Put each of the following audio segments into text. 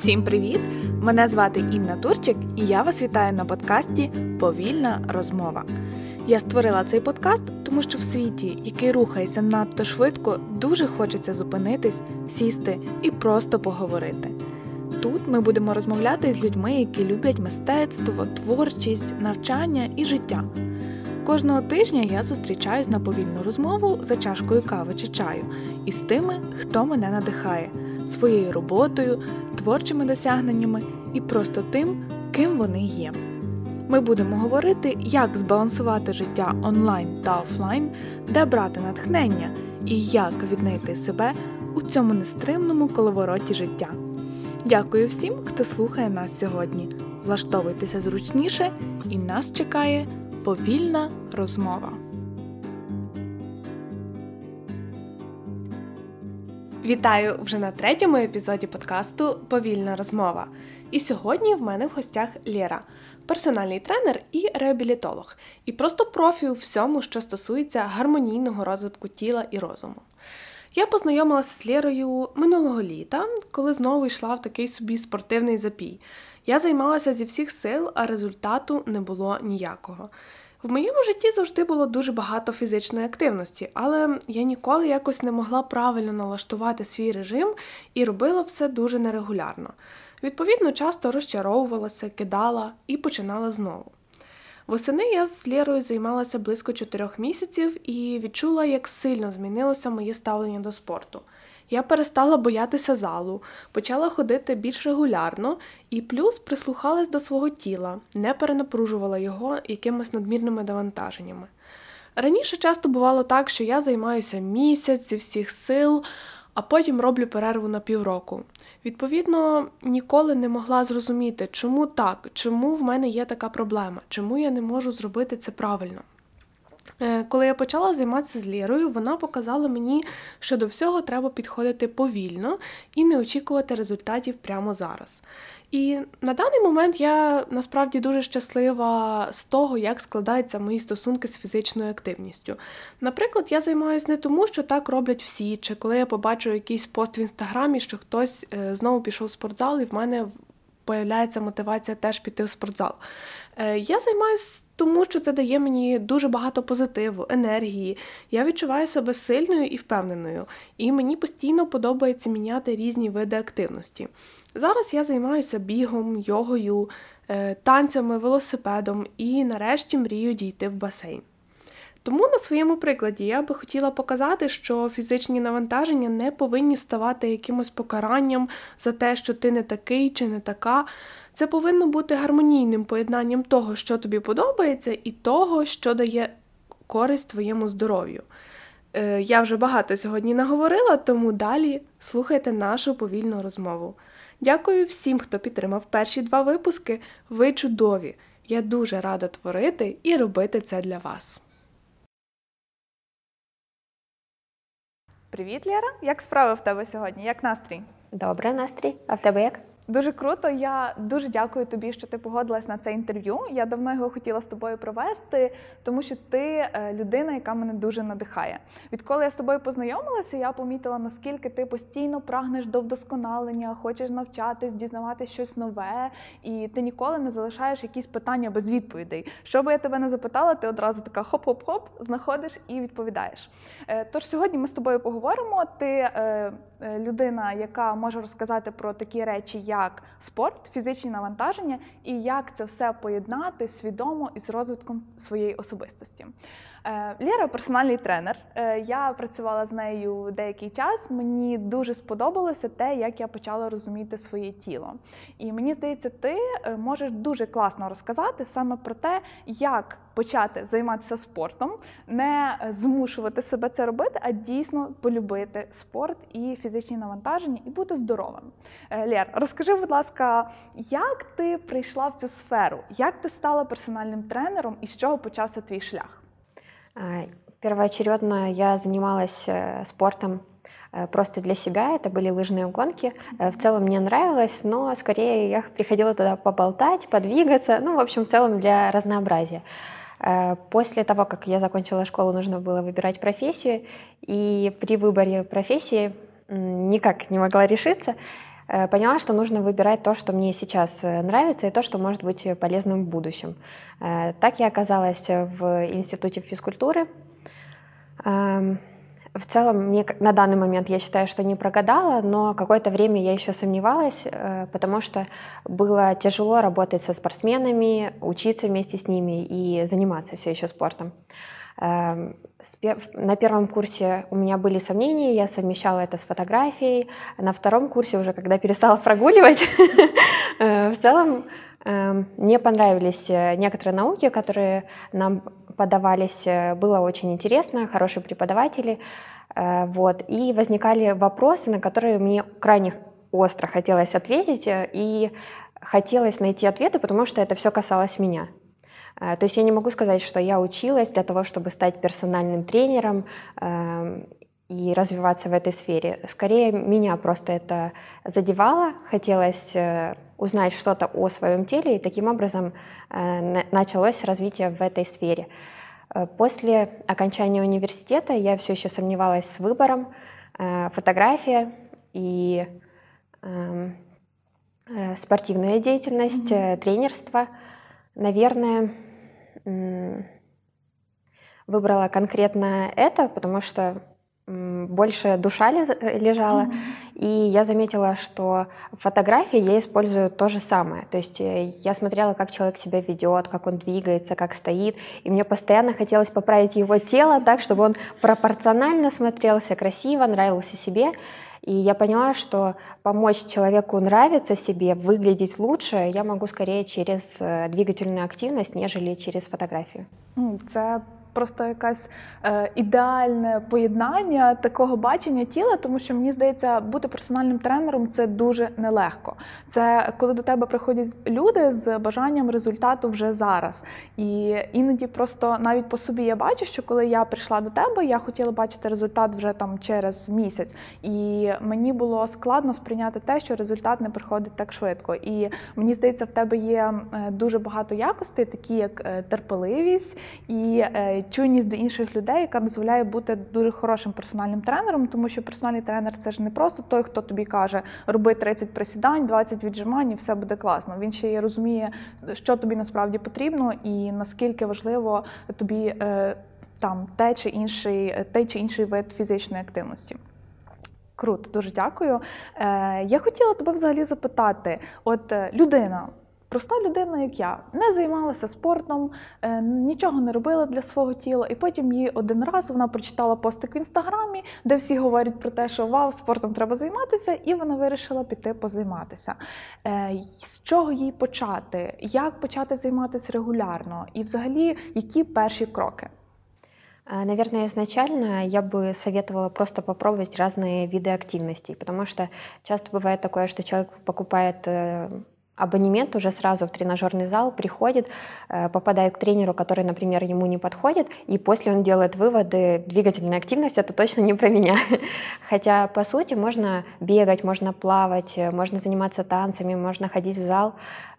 Всім привіт! Мене звати Інна Турчик і я вас вітаю на подкасті «Повільна розмова». Я створила цей подкаст, тому що в світі, який рухається надто швидко, дуже хочеться зупинитись, сісти і просто поговорити. Тут ми будемо розмовляти з людьми, які люблять мистецтво, творчість, навчання і життя. Кожного тижня я зустрічаюсь на повільну розмову за чашкою кави чи чаю із тими, хто мене надихає своєю роботою, творчими досягненнями і просто тим, ким вони є. Ми будемо говорити, як збалансувати життя онлайн та офлайн, де брати натхнення і як віднайти себе у цьому нестримному коловороті життя. Дякую всім, хто слухає нас сьогодні. Влаштовуйтеся зручніше і нас чекає повільна розмова. Вітаю вже на 3-му епізоді подкасту «Повільна розмова». І сьогодні в мене в гостях Лєра, персональний тренер і реабілітолог. І просто профі у всьому, що стосується гармонійного розвитку тіла і розуму. Я познайомилася з Лєрою минулого літа, коли знову йшла в такий собі спортивний запій. Я займалася зі всіх сил, а результату не було ніякого. В моєму житті завжди було дуже багато фізичної активності, але я ніколи якось не могла правильно налаштувати свій режим і робила все дуже нерегулярно. Відповідно, часто розчаровувалася, кидала і починала знову. Восени я з Лєрою займалася близько 4 місяців і відчула, як сильно змінилося моє ставлення до спорту. Я перестала боятися залу, почала ходити більш регулярно і плюс прислухалась до свого тіла, не перенапружувала його якимись надмірними навантаженнями. Раніше часто бувало так, що я займаюся місяць зі всіх сил, а потім роблю перерву на півроку. Відповідно, ніколи не могла зрозуміти, чому так, чому в мене є така проблема, чому я не можу зробити це правильно. Коли я почала займатися з Лєрою, вона показала мені, що до всього треба підходити повільно і не очікувати результатів прямо зараз. І на даний момент я насправді дуже щаслива з того, як складаються мої стосунки з фізичною активністю. Наприклад, я займаюся не тому, що так роблять всі, чи коли я побачу якийсь пост в Інстаграмі, що хтось знову пішов в спортзал і в мене появляється мотивація теж піти в спортзал. Я займаюся тому, що це дає мені дуже багато позитиву, енергії. Я відчуваю себе сильною і впевненою. І мені постійно подобається міняти різні види активності. Зараз я займаюся бігом, йогою, танцями, велосипедом і нарешті мрію дійти в басейн. Тому на своєму прикладі я би хотіла показати, що фізичні навантаження не повинні ставати якимось покаранням за те, що ти не такий чи не така. Це повинно бути гармонійним поєднанням того, що тобі подобається, і того, що дає користь твоєму здоров'ю. Я вже багато сьогодні наговорила, тому далі слухайте нашу повільну розмову. Дякую всім, хто підтримав перші 2 випуски. Ви чудові! Я дуже рада творити і робити це для вас. Привіт, Лєра! Як справи в тебе сьогодні? Як настрій? Добре, настрій. А в тебе як? Дуже круто. Я дуже дякую тобі, що ти погодилась на це інтерв'ю. Я давно його хотіла з тобою провести, тому що ти людина, яка мене дуже надихає. Відколи я з тобою познайомилася, я помітила, наскільки ти постійно прагнеш до вдосконалення, хочеш навчатись, дізнаватись щось нове, і ти ніколи не залишаєш якісь питання без відповідей. Що би я тебе не запитала, ти одразу така хоп-хоп-хоп, знаходиш і відповідаєш. Тож сьогодні ми з тобою поговоримо. Ти людина, яка може розказати про такі речі, як спорт, фізичні навантаження і як це все поєднати свідомо із розвитком своєї особистості. Лєра – персональний тренер. Я працювала з нею деякий час. Мені дуже сподобалося те, як я почала розуміти своє тіло. І мені здається, ти можеш дуже класно розказати саме про те, як почати займатися спортом, не змушувати себе це робити, а дійсно полюбити спорт і фізичні навантаження і бути здоровим. Лєр, розкажи, будь ласка, як ти прийшла в цю сферу? Як ти стала персональним тренером і з чого почався твій шлях? Первоочередно я занималась спортом просто для себя, это были лыжные гонки. В целом мне нравилось, но скорее я приходила туда поболтать, подвигаться, в общем, в целом для разнообразия. После того, как я закончила школу, нужно было выбирать профессию, и при выборе профессии никак не могла решиться. поняла, что нужно выбирать то, что мне сейчас нравится, и то, что может быть полезным в будущем. Так я оказалась в Институте физкультуры. В целом, на данный момент я считаю, что не прогадала, но какое-то время я еще сомневалась, потому что было тяжело работать со спортсменами, учиться вместе с ними и заниматься все еще спортом. На первом курсе у меня были сомнения, я совмещала это с фотографией. На втором курсе уже, когда перестала прогуливать, в целом мне понравились некоторые науки, которые нам подавались, было очень интересно, хорошие преподаватели, и возникали вопросы, на которые мне крайне остро хотелось ответить, и хотелось найти ответы, потому что это все касалось меня. То есть я не могу сказать, что я училась для того, чтобы стать персональным тренером и развиваться в этой сфере. Скорее, меня просто это задевало, хотелось узнать что-то о своем теле, и таким образом началось развитие в этой сфере. После окончания университета я все еще сомневалась с выбором: фотография и спортивная деятельность, тренерство. Наверное, выбрала конкретно это, потому что больше душа лежала, и я заметила, что в фотографии я использую то же самое. То есть я смотрела, как человек себя ведет, как он двигается, как стоит, и мне постоянно хотелось поправить его тело так, чтобы он пропорционально смотрелся красиво, нравился себе. И я поняла, что помочь человеку нравиться себе, выглядеть лучше я могу скорее через двигательную активность, нежели через фотографію. Це просто якесь ідеальне поєднання такого бачення тіла, тому що, мені здається, бути персональним тренером – це дуже нелегко. Це коли до тебе приходять люди з бажанням результату вже зараз. І іноді просто навіть по собі я бачу, що коли я прийшла до тебе, я хотіла бачити результат вже там через місяць. І мені було складно сприйняти те, що результат не приходить так швидко. І мені здається, в тебе є дуже багато якостей, такі як терпеливість і чуйність до інших людей, яка дозволяє бути дуже хорошим персональним тренером, тому що персональний тренер – це ж не просто той, хто тобі каже: роби 30 присідань, 20 віджимань і все буде класно. Він ще й розуміє, що тобі насправді потрібно і наскільки важливо тобі той чи інший вид фізичної активності. Круто, дуже дякую. Я хотіла тебе взагалі запитати, от людина, проста людина, як я, не займалася спортом, нічого не робила для свого тіла, і потім їй один раз вона прочитала постик в Інстаграмі, де всі говорять про те, що вау, спортом треба займатися, і вона вирішила піти позайматися. З чого їй почати? Як почати займатися регулярно? І взагалі, які перші кроки? Наверное, изначально я бы советовала просто попробовать разные виды активностей, потому что часто бывает такое, что человек покупает абонемент уже сразу в тренажерный зал, приходит, попадает к тренеру, который, например, ему не подходит, и после он делает выводы: двигательная активность — это точно не про меня. Хотя, по сути, можно бегать, можно плавать, можно заниматься танцами, можно ходить в зал,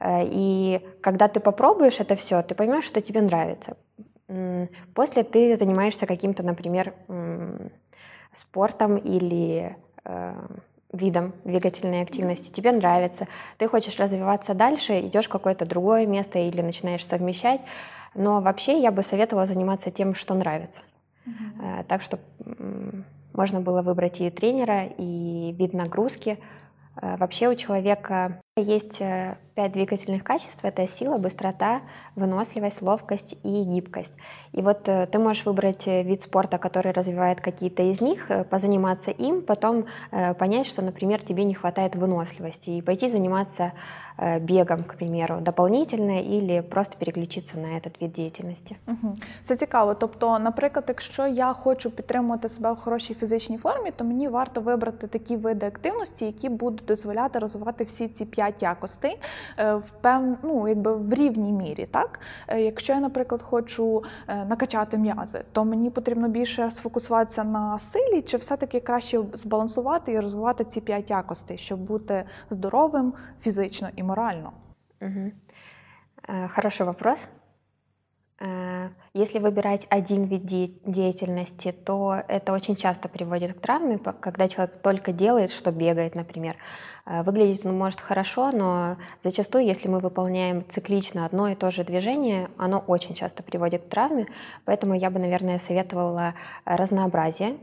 и когда ты попробуешь это все, ты поймешь, что тебе нравится. После ты занимаешься каким-то, например, спортом или видом двигательной активности, тебе нравится, ты хочешь развиваться дальше, идешь в какое-то другое место или начинаешь совмещать, но вообще я бы советовала заниматься тем, что нравится. Так что можно было выбрать и тренера, и вид нагрузки. Вообще у человека есть 5 двигательных качеств: это сила, быстрота, выносливость, ловкость и гибкость. И вот ты можешь выбрать вид спорта, который развивает какие-то из них, позаниматься им, потом понять, что, например, тебе не хватает выносливости, и пойти заниматься бегом, к примеру, дополнительно, или просто переключиться на этот вид діяльності. Це цікаво. Тобто, наприклад, якщо я хочу підтримувати себе в хорошій фізичній формі, то мені варто вибрати такі види активності, які будуть дозволяти розвивати всі ці 5 якостей в рівній мірі. Так? Якщо я, наприклад, хочу накачати м'язи, то мені потрібно більше сфокусуватися на силі, чи все-таки краще збалансувати і розвивати ці 5 якостей, щоб бути здоровим фізично і морально? Хороший вопрос. Если выбирать один вид деятельности, то это очень часто приводит к травме, когда человек только делает, что бегает, например. Выглядеть он может хорошо, но зачастую, если мы выполняем циклично одно и то же движение, оно очень часто приводит к травме, поэтому я бы, наверное, советовала разнообразие.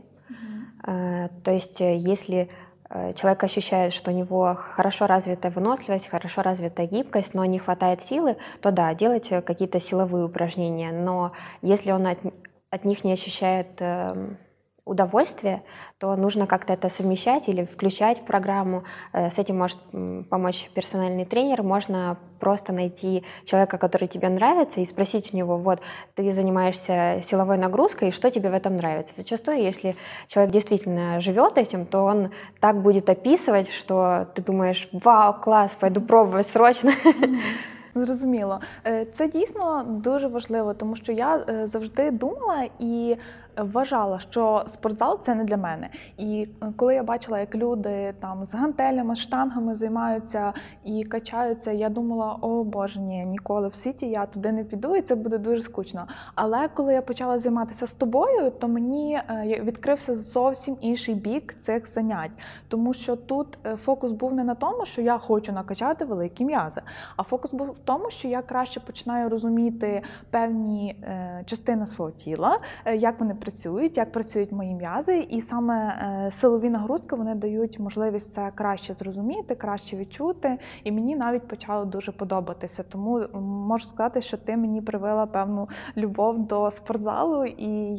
То есть если человек ощущает, что у него хорошо развита выносливость, хорошо развита гибкость, но не хватает силы, то да, делать какие-то силовые упражнения. Но если он от них не ощущает удовольствия, то нужно как-то это совмещать или включать в программу. С этим может помочь персональный тренер. Можно просто найти человека, который тебе нравится, и спросить у него: вот, ты занимаешься силовой нагрузкой, и что тебе в этом нравится? Зачастую, если человек действительно живет этим, то он так будет описывать, что ты думаешь: вау, класс, пойду пробовать срочно. Зрозуміло. Це дійсно дуже важливо, тому що я завжди думала і вважала, що спортзал – це не для мене. І коли я бачила, як люди там з гантелями, штангами займаються і качаються, я думала: о боже, ні, ніколи в світі я туди не піду, і це буде дуже скучно. Але коли я почала займатися з тобою, то мені відкрився зовсім інший бік цих занять. Тому що тут фокус був не на тому, що я хочу накачати великі м'язи, а фокус був в тому, що я краще починаю розуміти певні частини свого тіла, як вони працюють, як працюють мої м'язи, і саме силові нагрузки, вони дають можливість це краще зрозуміти, краще відчути, і мені навіть почало дуже подобатися. Тому можу сказати, що ти мені привила певну любов до спортзалу, і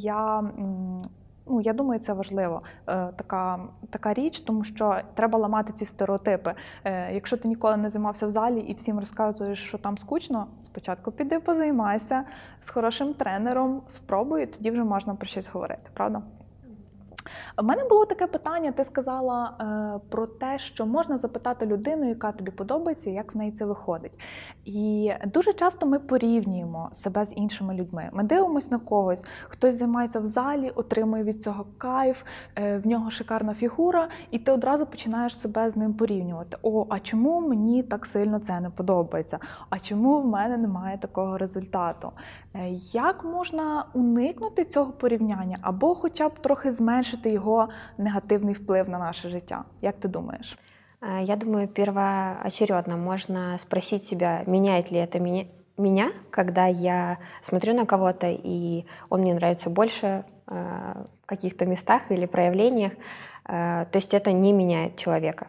я думаю, це важливо, така річ, тому що треба ламати ці стереотипи. Якщо ти ніколи не займався в залі і всім розказуєш, що там скучно, спочатку піди позаймайся з хорошим тренером, спробуй, і тоді вже можна про щось говорити, правда? У мене було таке питання, ти сказала про те, що можна запитати людину, яка тобі подобається, як в неї це виходить. І дуже часто ми порівнюємо себе з іншими людьми. Ми дивимося на когось, хтось займається в залі, отримує від цього кайф, в нього шикарна фігура, і ти одразу починаєш себе з ним порівнювати. О, а чому мені так сильно це не подобається? А чому в мене немає такого результату? Як можна уникнути цього порівняння або хоча б трохи зменшити його негативний вплив на наше життя? Як ти думаєш? Я думаю, первоочередно можно спросить себя, меняет ли это меня, когда я смотрю на кого-то, и он мне нравится больше в каких-то местах или проявлениях. То есть это не меняет человека.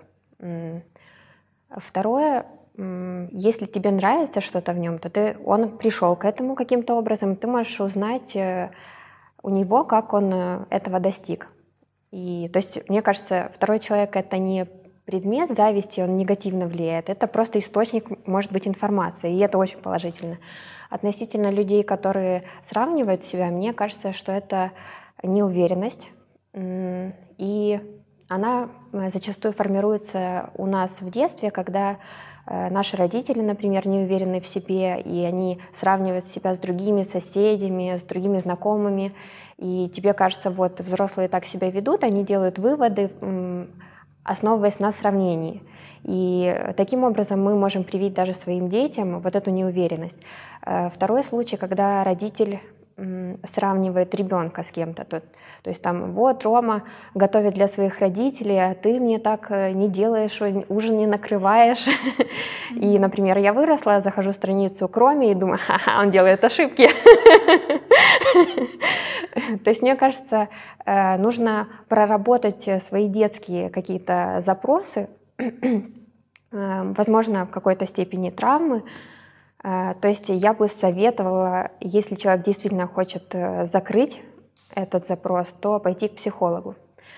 Второе, если тебе нравится что-то в нем, то он пришел к этому каким-то образом, ты можешь узнать у него, как он этого достиг. И, то есть, мне кажется, второй человек — это не предмет зависти, он негативно влияет, это просто источник, может быть, информации, и это очень положительно. Относительно людей, которые сравнивают себя, мне кажется, что это неуверенность, и она зачастую формируется у нас в детстве, когда наши родители, например, не уверены в себе, и они сравнивают себя с другими соседями, с другими знакомыми, и тебе кажется, вот взрослые так себя ведут, они делают выводы, основываясь на сравнении. И таким образом мы можем привить даже своим детям вот эту неуверенность. Второй случай, когда родитель сравнивает ребенка с кем-то. То есть там: вот Рома готовит для своих родителей, а ты мне так не делаешь, ужин не накрываешь. И, например, я выросла, захожу в страницу к Роме и думаю: ха-ха, он делает ошибки. То есть, мне кажется, нужно проработать свои детские какие-то запросы, возможно, в какой-то степени травмы. То есть я бы советовала, если человек действительно хочет закрыть этот запрос, то пойти к психологу.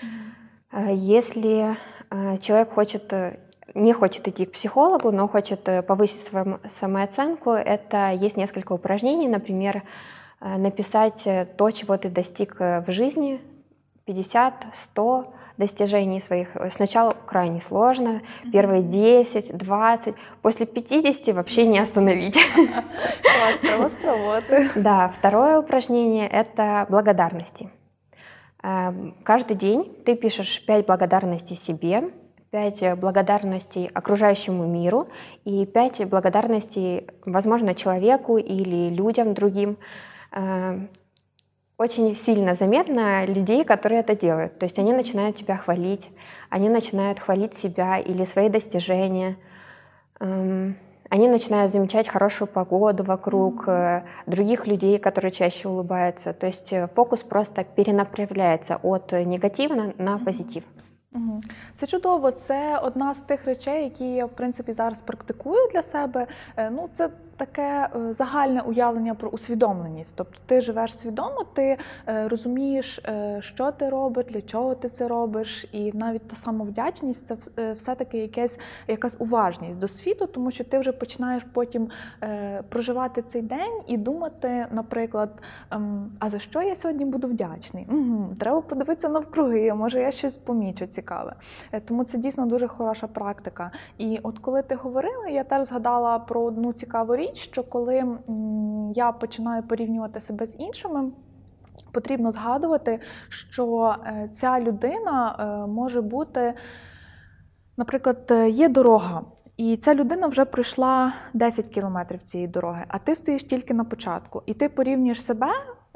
Если человек не хочет идти к психологу, но хочет повысить свою самооценку, есть несколько упражнений, например, написать то, чего ты достиг в жизни, 50-100 достижений своих. Сначала крайне сложно, первые 10, 20, после 50 вообще не остановить. Классно, спробувати. Да, второе упражнение — это благодарности. Каждый день ты пишешь 5 благодарностей себе, 5 благодарностей окружающему миру и 5 благодарностей, возможно, человеку или людям другим. Очень сильно заметно людей, которые это делают. То есть они начинают тебя хвалить, они начинают хвалить себя или свои достижения. Они начинают замечать хорошую погоду вокруг, других людей, которые чаще улыбаются. То есть фокус просто перенаправляється от негативно на позитив. Це чудово, це одна з тих речей, які я, в принципі, зараз практикую для себе. Ну, це таке загальне уявлення про усвідомленість. Тобто ти живеш свідомо, ти розумієш, що ти робиш, для чого ти це робиш, і навіть та самовдячність – це все-таки якась уважність до світу, тому що ти вже починаєш потім проживати цей день і думати, наприклад, а за що я сьогодні буду вдячний? Треба подивитися навкруги, може я щось помічу цікаве. Тому це дійсно дуже хороша практика. І от коли ти говорила, я теж згадала про одну цікаву річ, що коли я починаю порівнювати себе з іншими, потрібно згадувати, що ця людина може бути, наприклад, є дорога, і ця людина вже пройшла 10 кілометрів цієї дороги, а ти стоїш тільки на початку. І ти порівнюєш себе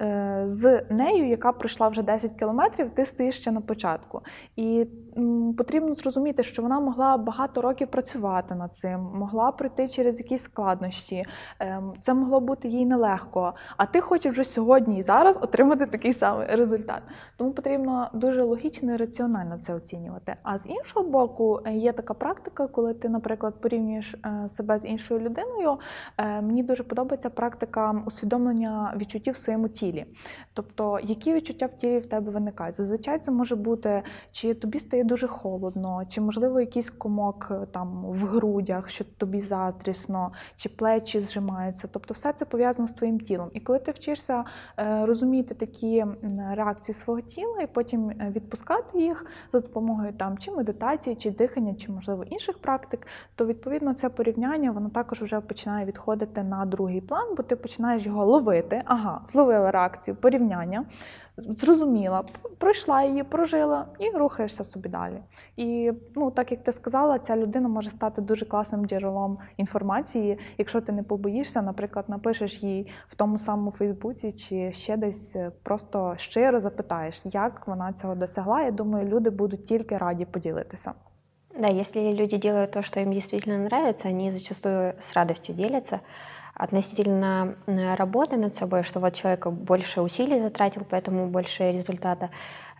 з нею, яка пройшла вже 10 кілометрів, ти стоїш ще на початку. І потрібно зрозуміти, що вона могла багато років працювати над цим, могла пройти через якісь складнощі, це могло бути їй нелегко, а ти хочеш вже сьогодні і зараз отримати такий самий результат. Тому потрібно дуже логічно і раціонально це оцінювати. А з іншого боку, є така практика, коли ти, наприклад, порівнюєш себе з іншою людиною. Мені дуже подобається практика усвідомлення відчуттів в своєму тілі. Тобто, які відчуття в тілі в тебе виникають? Зазвичай це може бути, чи тобі стає дуже холодно, чи, можливо, якийсь комок там в грудях, що тобі заздрісно, чи плечі зжимаються. Тобто, все це пов'язано з твоїм тілом. І коли ти вчишся розуміти такі реакції свого тіла і потім відпускати їх за допомогою там чи медитації, чи дихання, чи, можливо, інших практик, то, відповідно, це порівняння, воно також вже починає відходити на другий план, бо ти починаєш його ловити. Ага, зловила реакцію, порівняння, зрозуміла, пройшла її, прожила і рухаєшся собі далі. І, так як ти сказала, ця людина може стати дуже класним джерелом інформації, якщо ти не побоїшся, наприклад, напишеш їй в тому самому Фейсбуці чи ще десь просто щиро запитаєш, як вона цього досягла. Я думаю, люди будуть тільки раді поділитися. Да, если люди делают то, что им действительно нравится, они зачастую с радостью делятся. Относительно работы над собой, что вот человек больше усилий затратил, поэтому больше результата.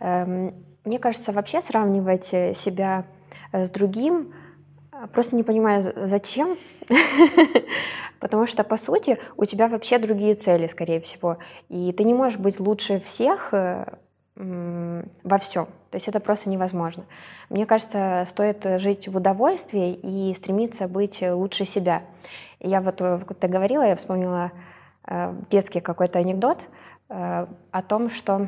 Мне кажется, вообще сравнивать себя с другим, просто не понимаю, зачем, потому что, по сути, у тебя вообще другие цели, скорее всего, и ты не можешь быть лучше всех во всем. То есть это просто невозможно. Мне кажется, стоит жить в удовольствии и стремиться быть лучше себя. И я вот, как ты говорила, я вспомнила детский какой-то анекдот о том, что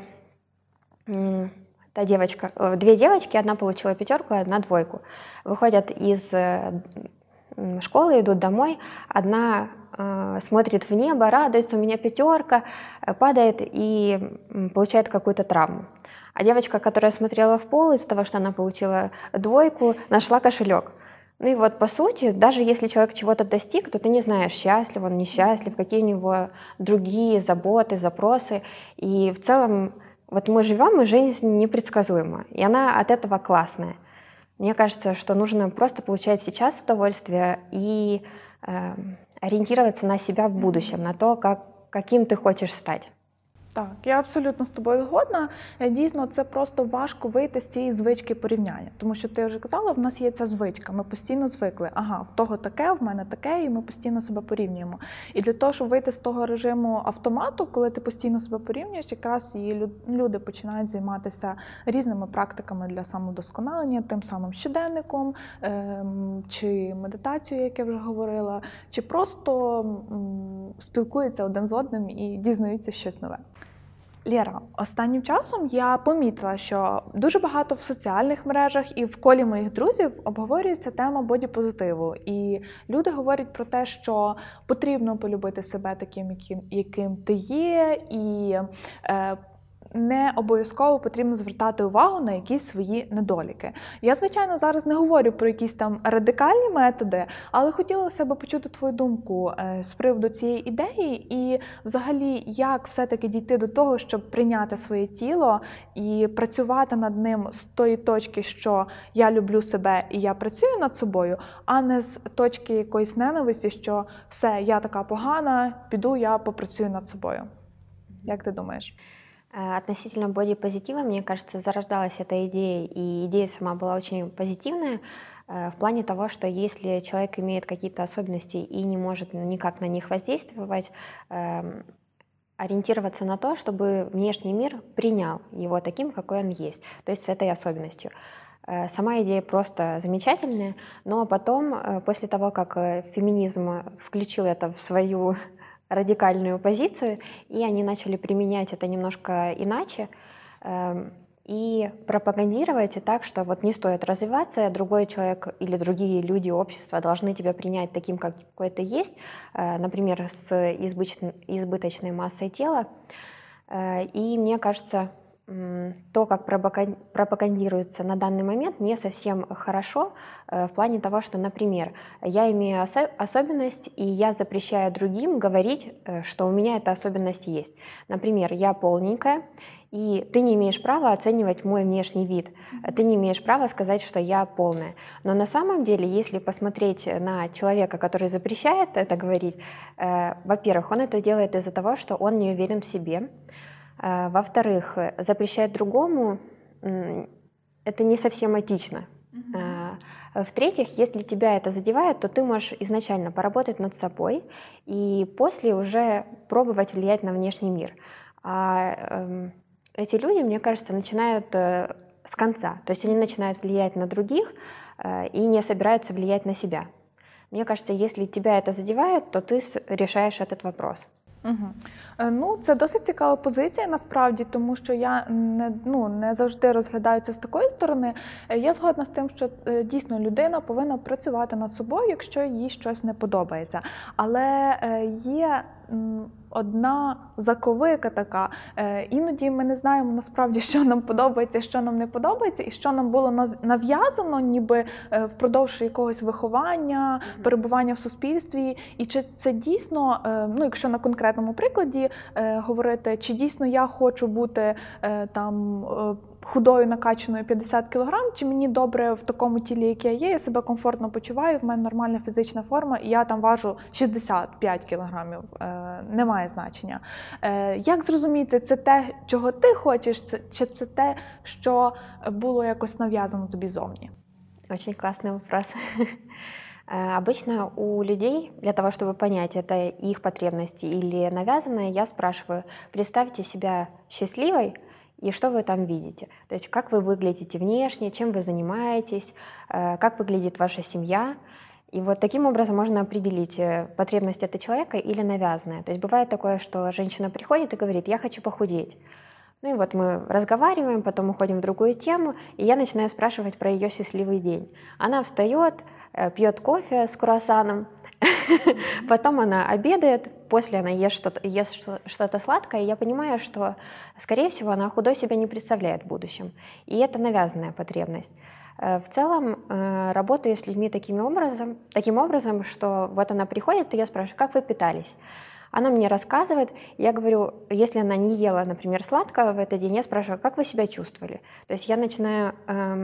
две девочки, одна получила 5, одна 2. Выходят из школы, идут домой, одна смотрит в небо, радуется, у меня 5, падает и получает какую-то травму. А девочка, которая смотрела в пол, из-за того, что она получила 2, нашла кошелек. Ну и вот, по сути, даже если человек чего-то достиг, то ты не знаешь, счастлив он, несчастлив, какие у него другие заботы, запросы. И в целом, вот мы живем, и жизнь непредсказуема, и она от этого классная. Мне кажется, что нужно просто получать сейчас удовольствие и ориентироваться на себя в будущем, на то, каким ты хочешь стать. Так, я абсолютно з тобою згодна. Дійсно, це просто важко вийти з цієї звички порівняння. Тому що ти вже казала, в нас є ця звичка, ми постійно звикли. Ага, в того таке, в мене таке, і ми постійно себе порівнюємо. І для того, щоб вийти з того режиму автомату, коли ти постійно себе порівнюєш, якраз і люди починають займатися різними практиками для самовдосконалення, тим самим щоденником, чи медитацією, як я вже говорила, чи просто спілкуються один з одним і дізнаються щось нове. Лєра, останнім часом я помітила, що дуже багато в соціальних мережах і в колі моїх друзів обговорюється тема бодіпозитиву. І люди говорять про те, що потрібно полюбити себе таким, яким ти є, і не обов'язково потрібно звертати увагу на якісь свої недоліки. Я, звичайно, зараз не говорю про якісь там радикальні методи, але хотілося б почути твою думку з приводу цієї ідеї і взагалі, як все-таки дійти до того, щоб прийняти своє тіло і працювати над ним з тої точки, що я люблю себе і я працюю над собою, а не з точки якоїсь ненависті, що все, я така погана, піду, я попрацюю над собою. Як ти думаєш? Относительно бодипозитива, мне кажется, зарождалась эта идея, и идея сама была очень позитивная, в плане того, что если человек имеет какие-то особенности и не может никак на них воздействовать, ориентироваться на то, чтобы внешний мир принял его таким, какой он есть, то есть с этой особенностью. Сама идея просто замечательная, но потом, после того, как феминизм включил это в свою радикальную позицию, и они начали применять это немножко иначе и пропагандировать так, что вот не стоит развиваться, другой человек или другие люди, общества должны тебя принять таким, какой ты есть, например, с избыточной массой тела. И мне кажется, то, как пропагандируется на данный момент, не совсем хорошо в плане того, что, например, я имею особенность, и я запрещаю другим говорить, что у меня эта особенность есть. Например, я полненькая, и ты не имеешь права оценивать мой внешний вид, ты не имеешь права сказать, что я полная. Но на самом деле, если посмотреть на человека, который запрещает это говорить, во-первых, он это делает из-за того, что он не уверен в себе. Во-вторых, запрещать другому это не совсем этично. В-третьих, если тебя это задевает, то ты можешь изначально поработать над собой и после уже пробовать влиять на внешний мир. Эти люди, мне кажется, начинают с конца. То есть они начинают влиять на других и не собираются влиять на себя. Мне кажется, если тебя это задевает, то ты решаешь этот вопрос. Ну, це досить цікава позиція, насправді, тому що я не завжди розглядаю це з такої сторони. Я згодна з тим, що дійсно людина повинна працювати над собою, якщо їй щось не подобається. Але є одна заковика така. Іноді ми не знаємо насправді, що нам подобається, що нам не подобається, і що нам було нав'язано ніби впродовж якогось виховання, перебування в суспільстві. І чи це дійсно, ну якщо на конкретному прикладі говорити, чи дійсно я хочу бути там худою, накачаною 50 кг, чи мені добре в такому тілі, як я є, я себе комфортно почуваю, в мене нормальна фізична форма, і я там важу 65 кг, немає значення. Як зрозуміти, це те, чого ти хочеш, чи це те, що було якось нав'язано тобі зовні? Очень классный вопрос. Обычно у людей, для того, чтобы понять, это их потребности или навязанное, я спрашиваю, представьте себя счастливой, и что вы там видите. То есть как вы выглядите внешне, чем вы занимаетесь, как выглядит ваша семья. И вот таким образом можно определить, потребность этого человека или навязанная. То есть бывает такое, что женщина приходит и говорит, я хочу похудеть. Ну и вот мы разговариваем, потом уходим в другую тему, и я начинаю спрашивать про ее счастливый день. Она встает, пьет кофе с круассаном, потом она обедает, после она ест что-то сладкое, и я понимаю, что, скорее всего, она худой себя не представляет в будущем. И это навязанная потребность. В целом, работаю с людьми таким образом, что вот она приходит, и я спрашиваю, как вы питались? Она мне рассказывает, я говорю, если она не ела, например, сладкого в этот день, я спрашиваю, как вы себя чувствовали? То есть я начинаю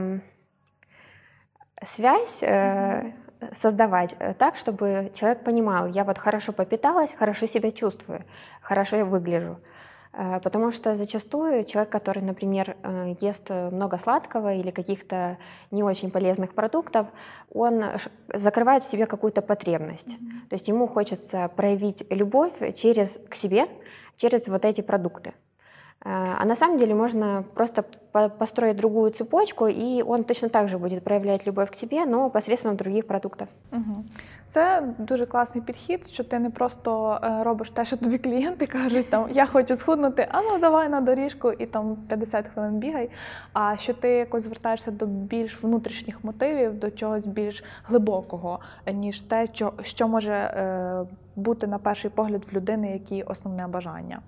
связь создавать так, чтобы человек понимал, я вот хорошо попиталась, хорошо себя чувствую, хорошо я выгляжу. Потому что зачастую человек, который, например, ест много сладкого или каких-то не очень полезных продуктов, он закрывает в себе какую-то потребность. То есть ему хочется проявить любовь к себе через вот эти продукты. А на самом деле можно просто построить другую цепочку, и он точно так же будет проявлять любовь к себе, но посредством других продуктів. Це дуже класний підхід, що ти не просто робиш те, що тобі клієнти кажуть, там, я хочу схуднути, а ну давай на доріжку і там 50 хвилин бігай, а що ти якось звертаєшся до більш внутрішніх мотивів, до чогось більш глибокого, ніж те, що може бути на перший погляд в людини, які основне бажання.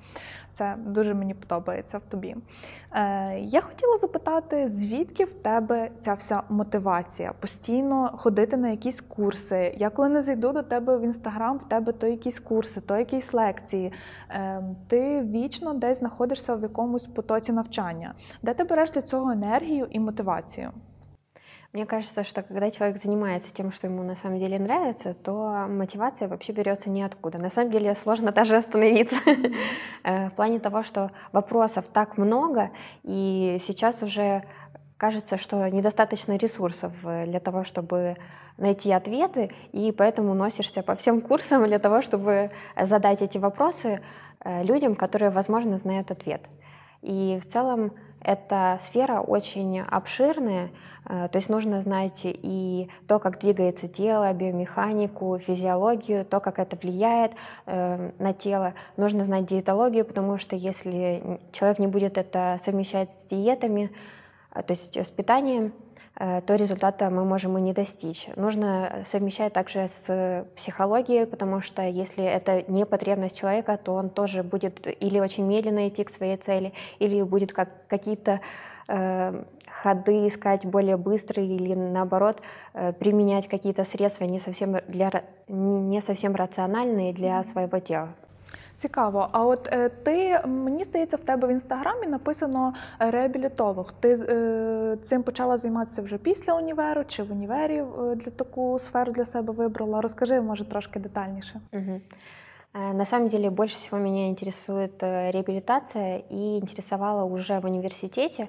Це дуже мені подобається в тобі. Я хотіла запитати, звідки в тебе ця вся мотивація? Постійно ходити на якісь курси. Я коли не зайду до тебе в Інстаграм, в тебе то якісь курси, то якісь лекції. Ти вічно десь знаходишся в якомусь потоці навчання. Де ти береш для цього енергію і мотивацію? Мне кажется, что когда человек занимается тем, что ему на самом деле нравится, то мотивация вообще берется ниоткуда. На самом деле сложно даже остановиться в плане того, что вопросов так много, и сейчас уже кажется, что недостаточно ресурсов для того, чтобы найти ответы, и поэтому носишься по всем курсам для того, чтобы задать эти вопросы людям, которые, возможно, знают ответ. И в целом эта сфера очень обширная, то есть нужно знать и то, как двигается тело, биомеханику, физиологию, то, как это влияет на тело. Нужно знать диетологию, потому что если человек не будет это совмещать с диетами, то есть с питанием, то результата мы можем и не достичь. Нужно совмещать также с психологией, потому что если это не потребность человека, то он тоже будет или очень медленно идти к своей цели, или будет какие-то ходы искать более быстрые, или наоборот применять какие-то средства не совсем рациональные для своего тела. Цікаво. А от мені здається, в тебе в Інстаграмі написано реабілітолог. Ти цим почала займатися вже після універу, чи в універі для таку сферу для себе вибрала? Розкажи, може, трошки детальніше. На самом деле больше всего меня интересует реабилитация и интересовала уже в университете.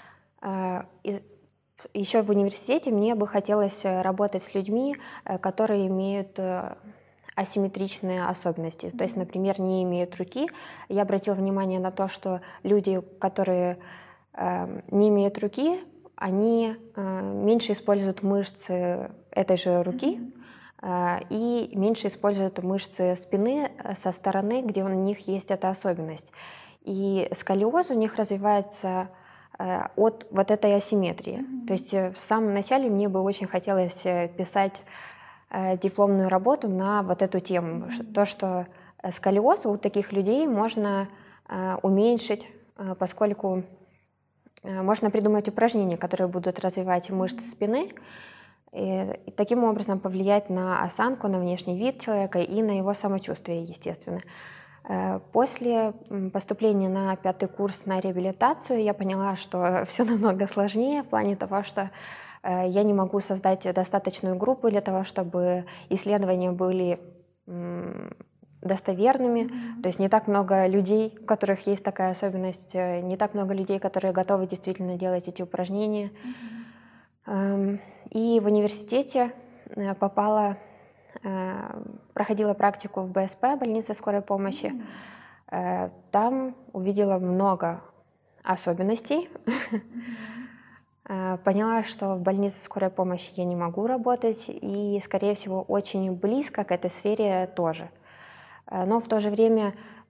Еще в университете мне бы хотелось работать с людьми, которые имеют асимметричные особенности. То есть, например, не имеют руки. Я обратила внимание на то, что люди, которые не имеют руки, они меньше используют мышцы этой же руки и меньше используют мышцы спины со стороны, где у них есть эта особенность. И сколиоз у них развивается от вот этой асимметрии. То есть в самом начале мне бы очень хотелось писать дипломную работу на вот эту тему. То, что сколиоз у таких людей можно уменьшить, поскольку можно придумать упражнения, которые будут развивать мышцы спины, и таким образом повлиять на осанку, на внешний вид человека и на его самочувствие, естественно. После поступления на 5-й курс на реабилитацию я поняла, что все намного сложнее в плане того, что я не могу создать достаточную группу для того, чтобы исследования были достоверными. То есть не так много людей, у которых есть такая особенность, не так много людей, которые готовы действительно делать эти упражнения. И в университете проходила практику в БСП, больнице скорой помощи. Там увидела много особенностей. Поняла, что в больнице скорой помощи я не могу работать, и, скорее всего, очень близко к этой сфере тоже. Но в то же время,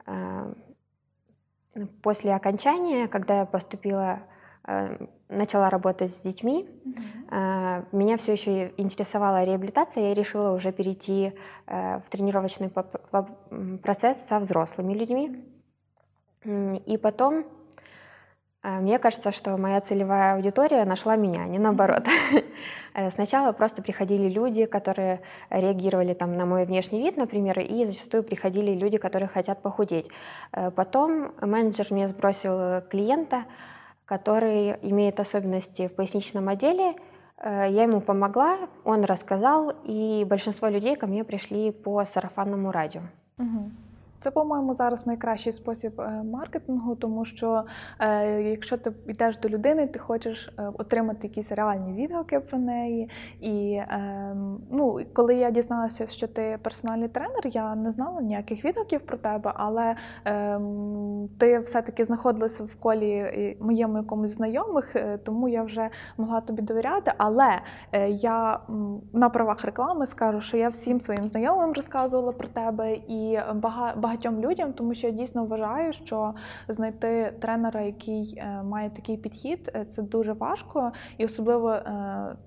после окончания, когда я поступила, начала работать с детьми, меня все еще интересовала реабилитация, я решила уже перейти в тренировочный процесс со взрослыми людьми. И потом мне кажется, что моя целевая аудитория нашла меня, а не наоборот. Сначала просто приходили люди, которые реагировали там на мой внешний вид, например, и зачастую приходили люди, которые хотят похудеть. Потом менеджер мне сбросил клиента, который имеет особенности в поясничном отделе. Я ему помогла, он рассказал, и большинство людей ко мне пришли по сарафанному радио. Це, по-моєму, зараз найкращий спосіб маркетингу, тому що якщо ти йдеш до людини, ти хочеш отримати якісь реальні відгуки про неї. І коли я дізналася, що ти персональний тренер, я не знала ніяких відгуків про тебе, але ти все-таки знаходилася в колі моєму якомусь знайомих, тому я вже могла тобі довіряти. Але я на правах реклами скажу, що я всім своїм знайомим розказувала про тебе і багатьом людям, тому що я дійсно вважаю, що знайти тренера, який має такий підхід, це дуже важко, і особливо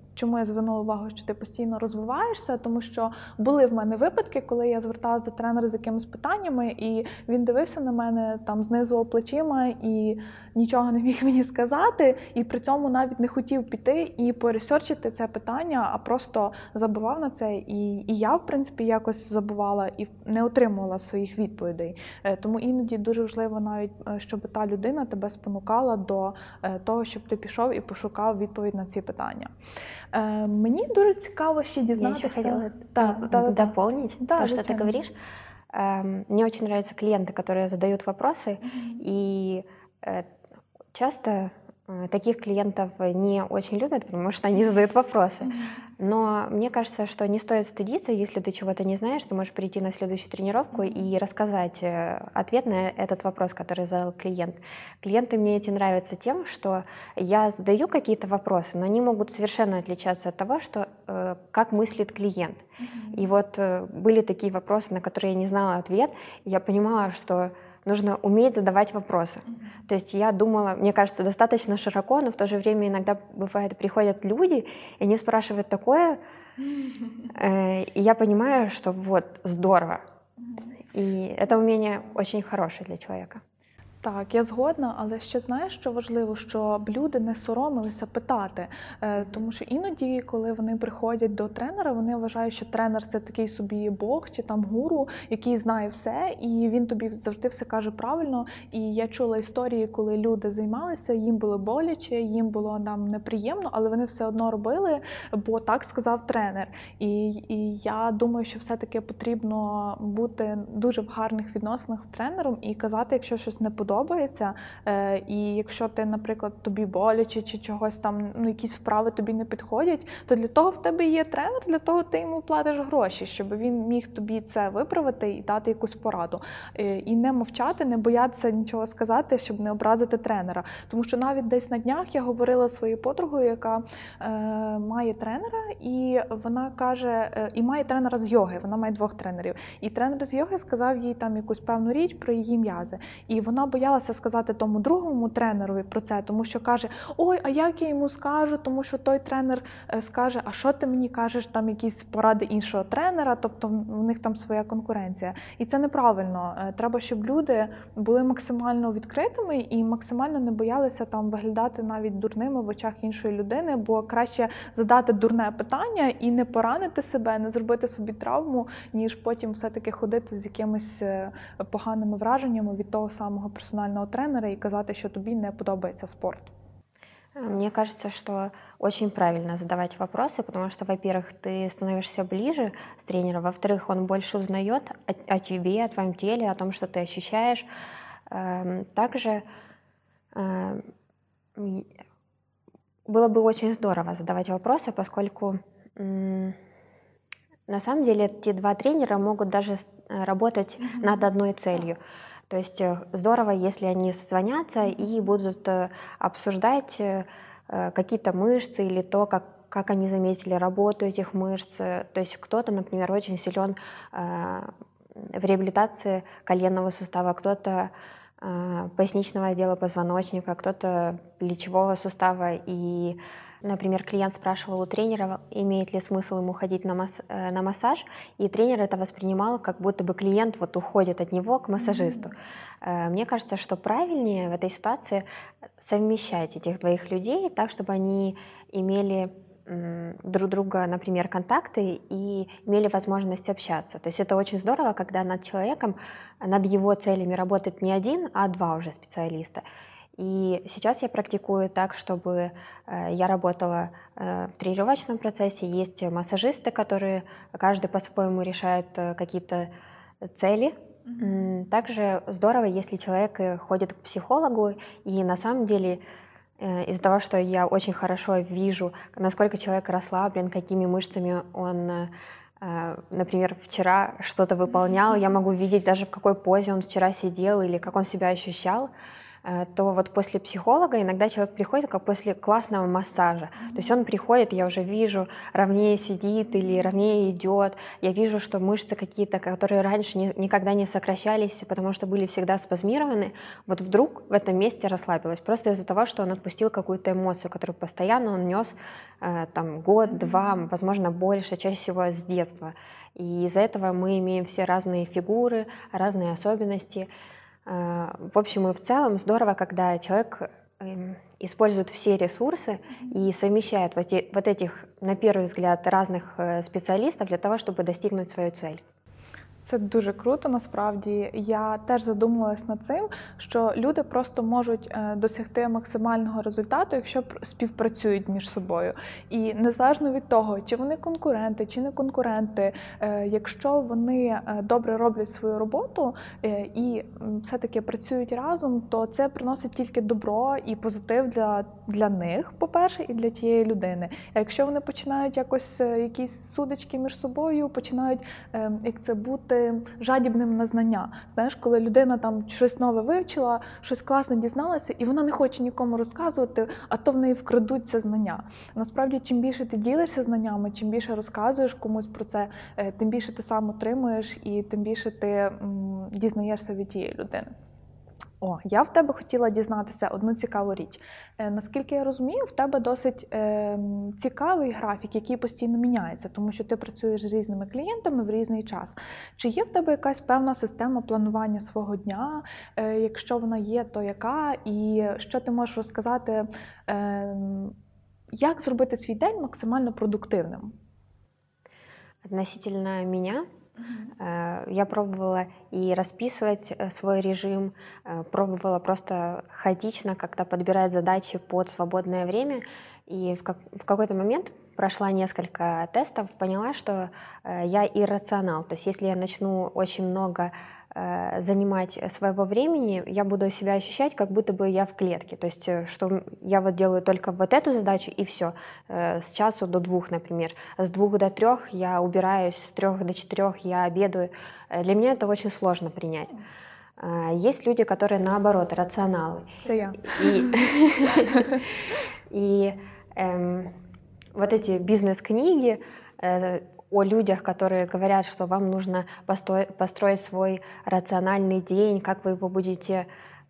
чому я звернула увагу, що ти постійно розвиваєшся, тому що були в мене випадки, коли я зверталася до тренера з якимись питаннями, і він дивився на мене там знизу плечима і нічого не міг мені сказати, і при цьому навіть не хотів піти і поресерчити це питання, а просто забивав на це. І я, в принципі, якось забувала і не отримувала своїх відповідей. Тому іноді дуже важливо навіть, щоб та людина тебе спонукала до того, щоб ти пішов і пошукав відповідь на ці питання. Мені дуже цікаво ще дізнатися. Я еще хотела дополнить то, что ты говоришь. Мне очень нравятся клиенты, которые задают вопросы, и часто таких клиентов не очень любят, потому что они задают вопросы. Но мне кажется, что не стоит стыдиться, если ты чего-то не знаешь, ты можешь прийти на следующую тренировку и рассказать ответ на этот вопрос, который задал клиент. Клиенты мне эти нравятся тем, что я задаю какие-то вопросы, но они могут совершенно отличаться от того, что, как мыслит клиент. И вот были такие вопросы, на которые я не знала ответ, и я понимала, что нужно уметь задавать вопросы. То есть я думала, мне кажется, достаточно широко, но в то же время иногда бывает, приходят люди, и они спрашивают такое, и я понимаю, что вот, здорово. И это умение очень хорошее для человека. Так, я згодна, але ще знаєш, що важливо, щоб люди не соромилися питати. Тому що іноді, коли вони приходять до тренера, вони вважають, що тренер – це такий собі бог чи там гуру, який знає все, і він тобі завжди все каже правильно. І я чула історії, коли люди займалися, їм було боляче, їм було нам неприємно, але вони все одно робили, бо так сказав тренер. І я думаю, що все-таки потрібно бути дуже в гарних відносинах з тренером і казати, якщо щось не подобається. І якщо ти, наприклад, тобі боляче чи чогось там, якісь вправи тобі не підходять, то для того в тебе є тренер, для того ти йому платиш гроші, щоб він міг тобі це виправити і дати якусь пораду. І не мовчати, не боятися нічого сказати, щоб не образити тренера. Тому що навіть десь на днях я говорила зі своєю подругою, яка має тренера, і вона каже, і має тренера з йоги, вона має 2 тренерів. І тренер з йоги сказав їй там якусь певну річ про її м'язи. І вона боялася сказати тому другому тренерові про це, тому що каже, ой, а як я йому скажу, тому що той тренер скаже, а що ти мені кажеш, там якісь поради іншого тренера, тобто в них там своя конкуренція. І це неправильно. Треба, щоб люди були максимально відкритими і максимально не боялися там виглядати навіть дурними в очах іншої людини, бо краще задати дурне питання і не поранити себе, не зробити собі травму, ніж потім все-таки ходити з якимись поганими враженнями від того самого персонального тренера и казати, что тобі не подобається спорт. Мне кажется, что очень правильно задавать вопросы, потому что, во-первых, ты становишься ближе с тренером, во-вторых, он больше узнает о тебе, о твоем теле, о том, что ты ощущаешь. Также было бы очень здорово задавать вопросы, поскольку на самом деле эти 2 тренера могут даже работать над одной целью. То есть здорово, если они созвонятся и будут обсуждать какие-то мышцы или то, как они заметили работу этих мышц. То есть кто-то, например, очень силен в реабилитации коленного сустава, кто-то поясничного отдела позвоночника, кто-то плечевого сустава. И, например, клиент спрашивал у тренера, имеет ли смысл ему ходить на массаж, и тренер это воспринимал, как будто бы клиент вот уходит от него к массажисту. Мне кажется, что правильнее в этой ситуации совмещать этих 2 людей так, чтобы они имели друг друга, например, контакты и имели возможность общаться. То есть это очень здорово, когда над человеком, над его целями работает не 1, а 2 уже специалиста. И сейчас я практикую так, чтобы я работала в тренировочном процессе. Есть массажисты, которые каждый по-своему решает какие-то цели. Также здорово, если человек ходит к психологу, и на самом деле из-за того, что я очень хорошо вижу, насколько человек расслаблен, какими мышцами он, например, вчера что-то выполнял, я могу видеть даже в какой позе он вчера сидел или как он себя ощущал. то вот после психолога иногда человек приходит как после классного массажа. То есть он приходит, я уже вижу, ровнее сидит или ровнее идет. Я вижу, что мышцы какие-то, которые раньше никогда не сокращались, потому что были всегда спазмированы, вот вдруг в этом месте расслабилась. Просто из-за того, что он отпустил какую-то эмоцию, которую постоянно он нес там год, два, возможно, больше, чаще всего с детства. И из-за этого мы имеем все разные фигуры, разные особенности. В общем и в целом здорово, когда человек использует все ресурсы и совмещает вот этих, на первый взгляд, разных специалистов для того, чтобы достигнуть свою цель. Це дуже круто, насправді. Я теж задумувалась над цим, що люди просто можуть досягти максимального результату, якщо співпрацюють між собою. І незалежно від того, чи вони конкуренти, чи не конкуренти, якщо вони добре роблять свою роботу і все-таки працюють разом, то це приносить тільки добро і позитив для них, по-перше, і для тієї людини. А якщо вони починають якісь судочки між собою, починають, як це бути, жадібним на знання. Знаєш, коли людина там щось нове вивчила, щось класне дізналася, і вона не хоче нікому розказувати, а то в неї вкрадуть це знання. Насправді, чим більше ти ділишся знаннями, чим більше розказуєш комусь про це, тим більше ти сам отримуєш і тим більше ти дізнаєшся від тієї людини. Я в тебе хотіла дізнатися одну цікаву річ. Наскільки я розумію, в тебе досить цікавий графік, який постійно міняється, тому що ти працюєш з різними клієнтами в різний час. Чи є в тебе якась певна система планування свого дня? Якщо вона є, то яка? І що ти можеш розказати, як зробити свій день максимально продуктивним? Относительно меня, я пробовала и расписывать свой режим, пробовала просто хаотично как-то подбирать задачи под свободное время. И в какой-то момент прошла несколько тестов, поняла, что я иррационал. То есть если я начну очень много занимать своего времени, я буду себя ощущать, как будто бы я в клетке. То есть, что я вот делаю только вот эту задачу и все. С часу до 2, например. С 2 до 3 я убираюсь, с 3 до 4 я обедаю. Для меня это очень сложно принять. Есть люди, которые наоборот, рационалы. Это я. И вот эти бизнес-книги о людях, которые говорят, что вам нужно построить свой рациональный день, как вы его будете,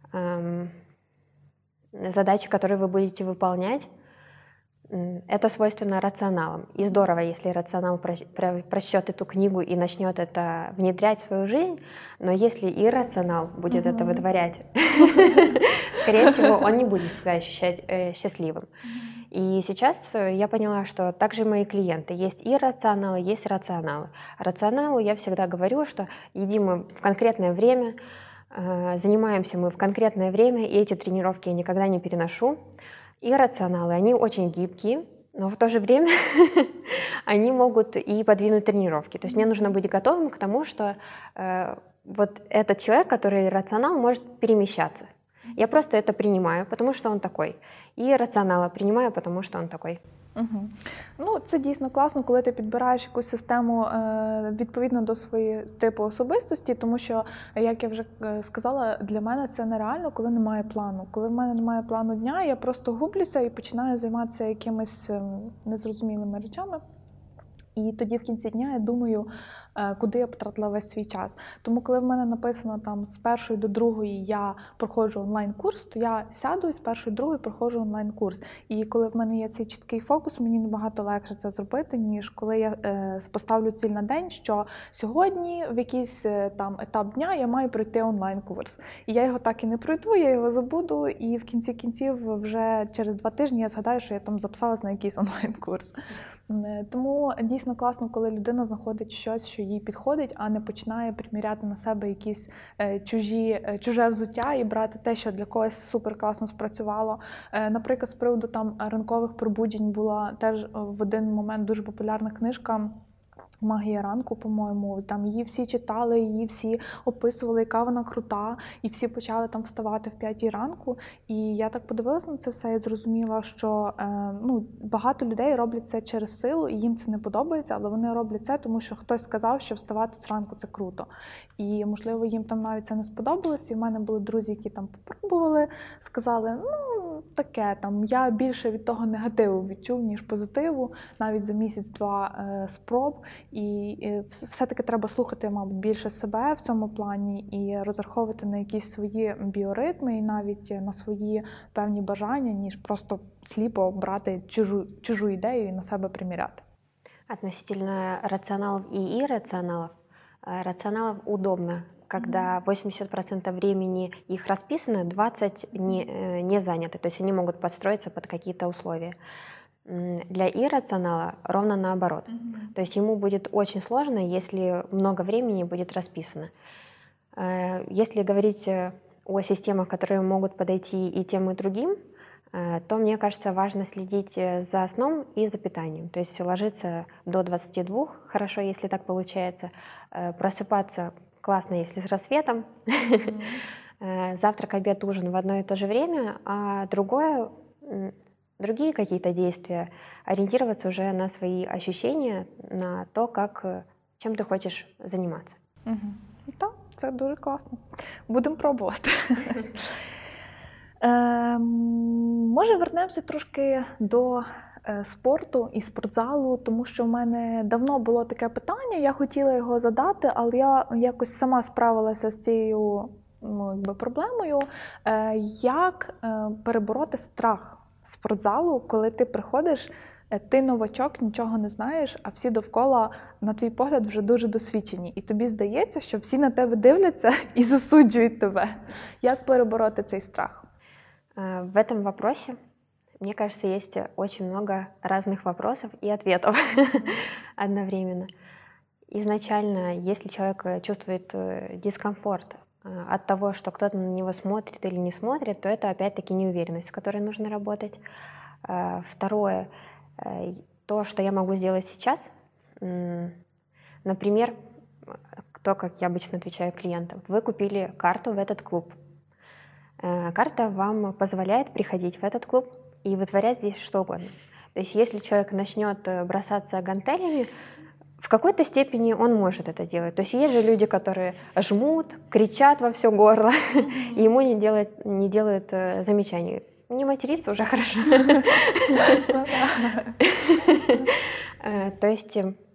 задачи, которые вы будете выполнять, это свойственно рационалам. И здорово, если рационал прочтет эту книгу и начнет это внедрять в свою жизнь, но если иррационал будет это вытворять, скорее всего, он не будет себя ощущать счастливым. И сейчас я поняла, что также мои клиенты есть иррационалы, есть рационалы. Рационалу я всегда говорю, что едим мы в конкретное время, занимаемся мы в конкретное время, и эти тренировки я никогда не переношу. Иррационалы, они очень гибкие, но в то же время они могут и подвинуть тренировки. То есть мне нужно быть готовым к тому, что вот этот человек, который иррационал, может перемещаться. Я просто это принимаю, потому что он такой. І раціонала приймаю, тому що він такий. Ну, це дійсно класно, коли ти підбираєш якусь систему відповідно до своєї типу особистості, тому що, як я вже сказала, для мене це нереально, коли немає плану. Коли в мене немає плану дня, я просто гублюся і починаю займатися якимись незрозумілими речами. І тоді в кінці дня я думаю, куди я потратила весь свій час. Тому коли в мене написано там з 1 до 2 я проходжу онлайн-курс, то я сяду і з 1 до 2 проходжу онлайн-курс. І коли в мене є цей чіткий фокус, мені набагато легше це зробити, ніж коли я поставлю ціль на день, що сьогодні в якийсь там етап дня я маю пройти онлайн-курс. І я його так і не пройду, я його забуду, і в кінці кінців вже через 2 тижні я згадаю, що я там записалась на якийсь онлайн-курс. Тому дійсно класно, коли людина знаходить щось, що їй підходить, а не починає приміряти на себе якісь чуже взуття і брати те, що для когось супер класно спрацювало. Наприклад, з приводу там ранкових пробуджень була теж в один момент дуже популярна книжка Магія ранку, по-моєму, там її всі читали, її всі описували, яка вона крута, і всі почали там вставати в 5 ранку. І я так подивилася на це все і зрозуміла, що багато людей роблять це через силу, і їм це не подобається, але вони роблять це, тому що хтось сказав, що вставати зранку це круто. І, можливо, їм там навіть це не сподобалось, і в мене були друзі, які там попробували, сказали, таке, там, я більше від того негативу відчув, ніж позитиву, навіть за місяць-два спроб. І все-таки треба слухати, мабуть, більше себе в цьому плані і розраховувати на якісь свої біоритми і навіть на свої певні бажання, ніж просто сліпо брати чужу ідею і на себе приміряти. Относительно рационалов и иррационалов, рационалов удобно, когда 80% времени их расписано, 20% не заняты, то есть они могут подстроиться под какие-то условия. Для иррационала ровно наоборот. То есть ему будет очень сложно, если много времени будет расписано. Если говорить о системах, которые могут подойти и тем, и другим, то, мне кажется, важно следить за сном и за питанием. То есть ложиться до 22, хорошо, если так получается, просыпаться классно, если с рассветом, завтрак, обед, ужин в одно и то же время, а другие какие-то действия, ориентироваться уже на свои ощущения, на то, чим ти хочеш займатися. Так, це дуже класно. Будемо пробувати. Може, вернемося трошки до спорту і спортзалу, тому що в мене давно було таке питання, я хотіла його задати, але я якось сама справилася з цією проблемою. Як перебороти страх спортзалу, коли ти приходиш, ти новачок, нічого не знаєш, а всі довкола, на твій погляд, вже дуже досвідчені. І тобі здається, що всі на тебе дивляться і засуджують тебе. Як перебороти цей страх? В этом вопросе, мне кажется, есть очень много разных вопросов и ответов одновременно. Изначально, если человек чувствует дискомфорт от того, что кто-то на него смотрит или не смотрит, то это опять-таки неуверенность, с которой нужно работать. Второе, то, что я могу сделать сейчас, например, то, как я обычно отвечаю клиентам. Вы купили карту в этот клуб. Карта вам позволяет приходить в этот клуб и вытворять здесь что угодно. То есть если человек начнет бросаться гантелями, в какой-то степени он может это делать. То есть есть же люди, которые жмут, кричат во все горло, и ему не делают замечаний. Не материться уже хорошо. То есть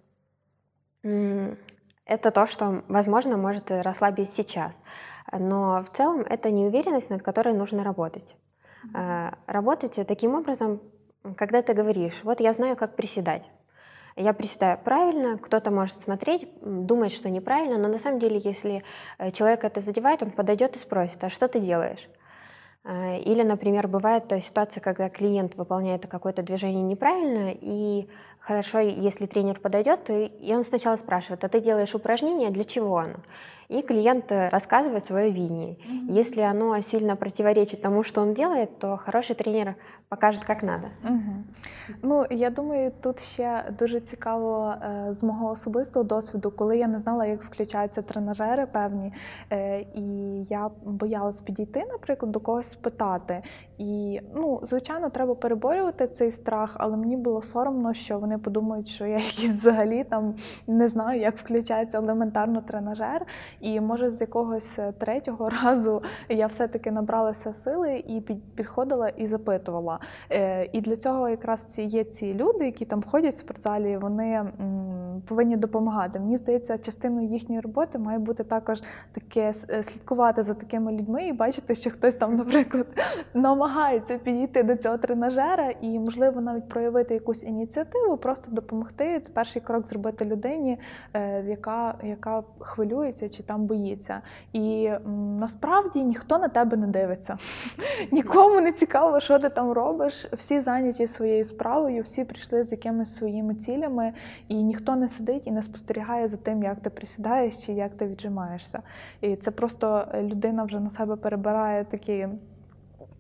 это то, что, возможно, может расслабить сейчас. Но в целом это неуверенность, над которой нужно работать. Работать таким образом, когда ты говоришь, вот я знаю, как приседать. Я приседаю правильно, кто-то может смотреть, думать, что неправильно, но на самом деле, если человек это задевает, он подойдет и спросит, а что ты делаешь? Или, например, бывает ситуация, когда клиент выполняет какое-то движение неправильно, и хорошо, если тренер подойдет, и он сначала спрашивает, а ты делаешь упражнение, для чего оно? И клиент рассказывает свое видение. Если оно сильно противоречит тому, что он делает, то хороший тренер покажет, як надо. Ну, я думаю, тут ще дуже цікаво з мого особистого досвіду, коли я не знала, як включаються тренажери певні, і я боялась підійти, наприклад, до когось спитати. І, звичайно, треба переборювати цей страх, але мені було соромно, що вони подумають, що я якийсь взагалі там не знаю, як включається елементарно тренажер. І, може, з якогось третього разу я все-таки набралася сили і підходила і запитувала. І для цього якраз є ці люди, які там ходять в спортзалі, вони повинні допомагати. Мені здається, частиною їхньої роботи має бути також таке слідкувати за такими людьми і бачити, що хтось там, наприклад, намагається підійти до цього тренажера і, можливо, навіть проявити якусь ініціативу, просто допомогти, перший крок зробити людині, яка хвилюється чи там боїться. І насправді ніхто на тебе не дивиться. Нікому не цікаво, що ти там робиш. Всі зайняті своєю справою, всі прийшли з якимись своїми цілями, і ніхто не сидить і не спостерігає за тим, як ти присідаєш чи як ти віджимаєшся. І це просто людина вже на себе перебирає такі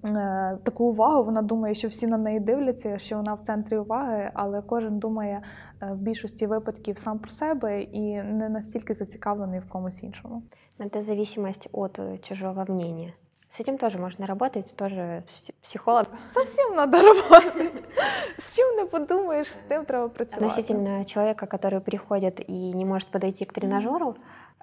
таку увагу, вона думає, що всі на неї дивляться, що вона в центрі уваги, але кожен думає в більшості випадків сам про себе і не настільки зацікавлений в комусь іншому. Это зависимость от чужого мнения. С этим тоже можно работать, тоже психолог. Совсем надо работать. С чим не подумаєш, з тим треба працювати. Относительно человека, который приходит и не может подойти к тренажеру,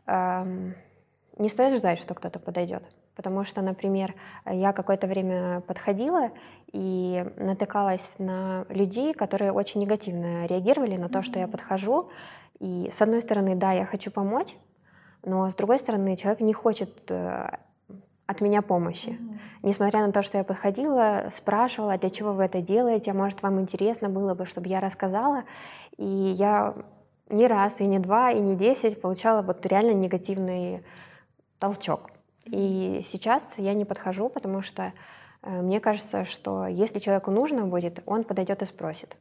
не стоит ждать, что кто-то подойдет. Потому что, например, я какое-то время подходила и натыкалась на людей, которые очень негативно реагировали на то, что я подхожу. И с одной стороны, да, я хочу помочь, но с другой стороны, человек не хочет от меня помощи. Несмотря на то, что я подходила, спрашивала, для чего вы это делаете, может, вам интересно было бы, чтобы я рассказала. И я не раз, и не два, и не 10 получала вот реально негативный толчок. И сейчас я не подхожу, потому что мне кажется, что если человеку нужно будет, он подойдет и спросит.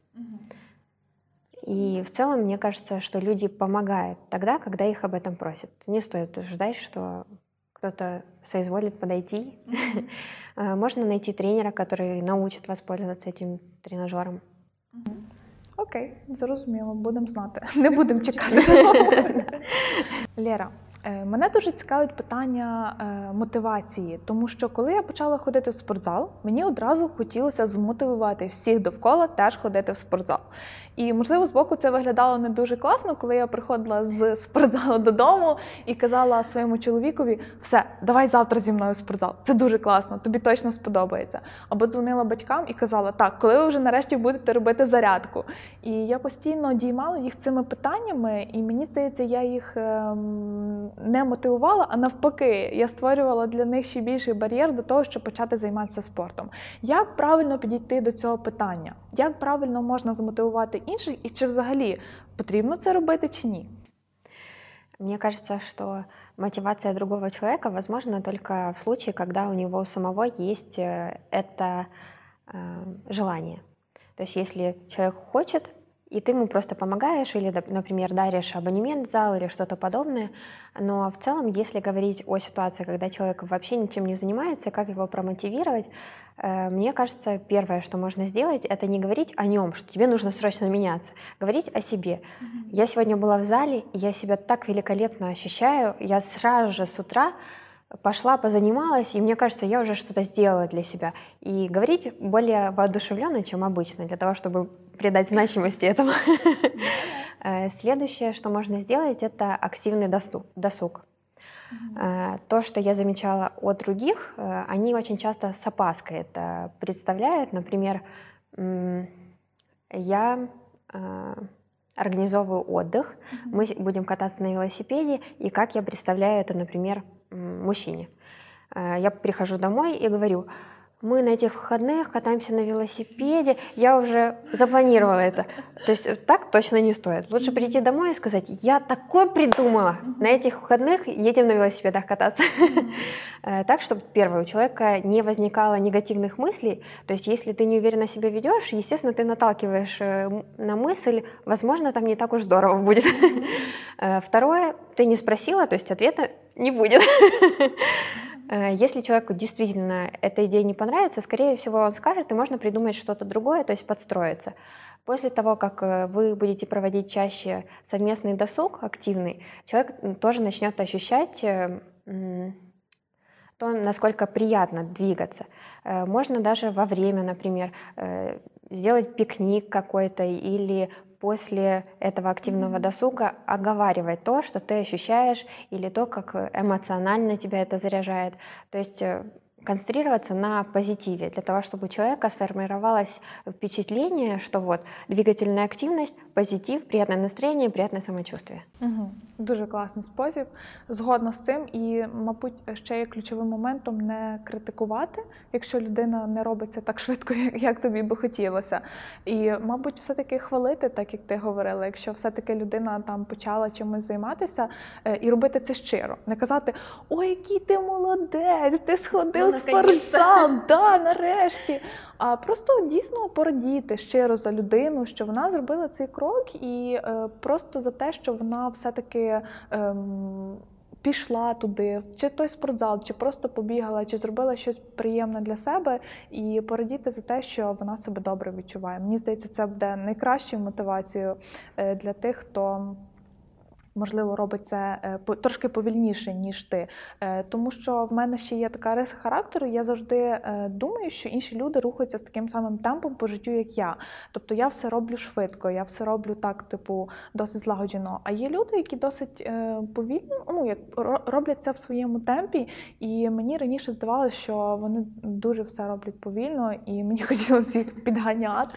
И в целом, мне кажется, что люди помогают тогда, когда их об этом просят. Не стоит ждать, что кто-то соизволит подойти. Можно найти тренера, который научит вас пользоваться этим тренажером. Окей, зрозуміло, будемо знати. Не будемо чекати. Лєра, мене дуже цікавить питання мотивації, тому що коли я почала ходити в спортзал, мені одразу хотілося змотивувати всіх довкола теж ходити в спортзал. І, можливо, збоку це виглядало не дуже класно, коли я приходила з спортзалу додому і казала своєму чоловікові: все, давай завтра зі мною в спортзал, це дуже класно, тобі точно сподобається. Або дзвонила батькам і казала: так, коли ви вже нарешті будете робити зарядку. І я постійно діймала їх цими питаннями, і мені здається, я їх не мотивувала, а навпаки, я створювала для них ще більший бар'єр до того, щоб почати займатися спортом. Як правильно підійти до цього питання? Як правильно можна замотивувати інших, і чи взагалі потрібно це робити чи ні? Мне кажется, что мотивация другого человека возможна только в случае, когда у него самого есть это желание. То есть если человек хочет, и ты ему просто помогаешь или, например, даришь абонемент в зал или что-то подобное, но в целом, если говорить о ситуации, когда человек вообще ничем не занимается, как его промотивировать, мне кажется, первое, что можно сделать, это не говорить о нем, что тебе нужно срочно меняться, говорить о себе. Я сегодня была в зале, и я себя так великолепно ощущаю, я сразу же с утра пошла, позанималась, и мне кажется, я уже что-то сделала для себя. И говорить более воодушевленно, чем обычно, для того, чтобы придать значимости этому. Следующее, что можно сделать, это активный досуг. То, что я замечала от других, они очень часто с опаской это представляют. Например, я организовываю отдых, мы будем кататься на велосипеде, и как я представляю это, например, мужчине. Я прихожу домой и говорю: мы на этих выходных катаемся на велосипеде, я уже запланировала это. То есть так точно не стоит. Лучше прийти домой и сказать: я такое придумала, на этих выходных едем на велосипедах кататься. Так, чтобы, первое, у человека не возникало негативных мыслей. То есть если ты неуверенно себя ведешь, естественно, ты наталкиваешь на мысль: возможно, там не так уж здорово будет. Второе, ты не спросила, то есть ответа не будет. Если человеку действительно эта идея не понравится, скорее всего, он скажет, и можно придумать что-то другое, то есть подстроиться. После того, как вы будете проводить чаще совместный досуг активный, человек тоже начнет ощущать то, насколько приятно двигаться. Можно даже во время, например, сделать пикник какой-то или после этого активного досуга оговаривать то, что ты ощущаешь, или то, как эмоционально тебя это заряжает. То есть концентрироваться на позитиве, для того, чтобы у человека сформировалось впечатление, что вот двигательная активность, позитив, приятное настроение, приятное самочувствие. Дуже класний спосіб, згодна з цим. І, мабуть, ще є ключовим моментом не критикувати, якщо людина не робить це так швидко, як тобі би хотілося. І, мабуть, все-таки хвалити, так як ти говорила, якщо все-таки людина там почала чимось займатися, і робити це щиро. Не казати: ой, який ти молодець, ти сходив в спортзал, да, нарешті. А просто дійсно порадіти щиро за людину, що вона зробила цей крок, і просто за те, що вона все-таки пішла туди, чи той спортзал, чи просто побігала, чи зробила щось приємне для себе, і порадіти за те, що вона себе добре відчуває. Мені здається, це буде найкращою мотивацією для тих, хто, можливо, робить це трошки повільніше, ніж ти. Тому що в мене ще є така риса характеру, я завжди думаю, що інші люди рухаються з таким самим темпом по життю, як я. Тобто я все роблю швидко, я все роблю так, досить злагоджено. А є люди, які досить повільно, роблять це в своєму темпі, і мені раніше здавалося, що вони дуже все роблять повільно, і мені хотілося їх підганяти.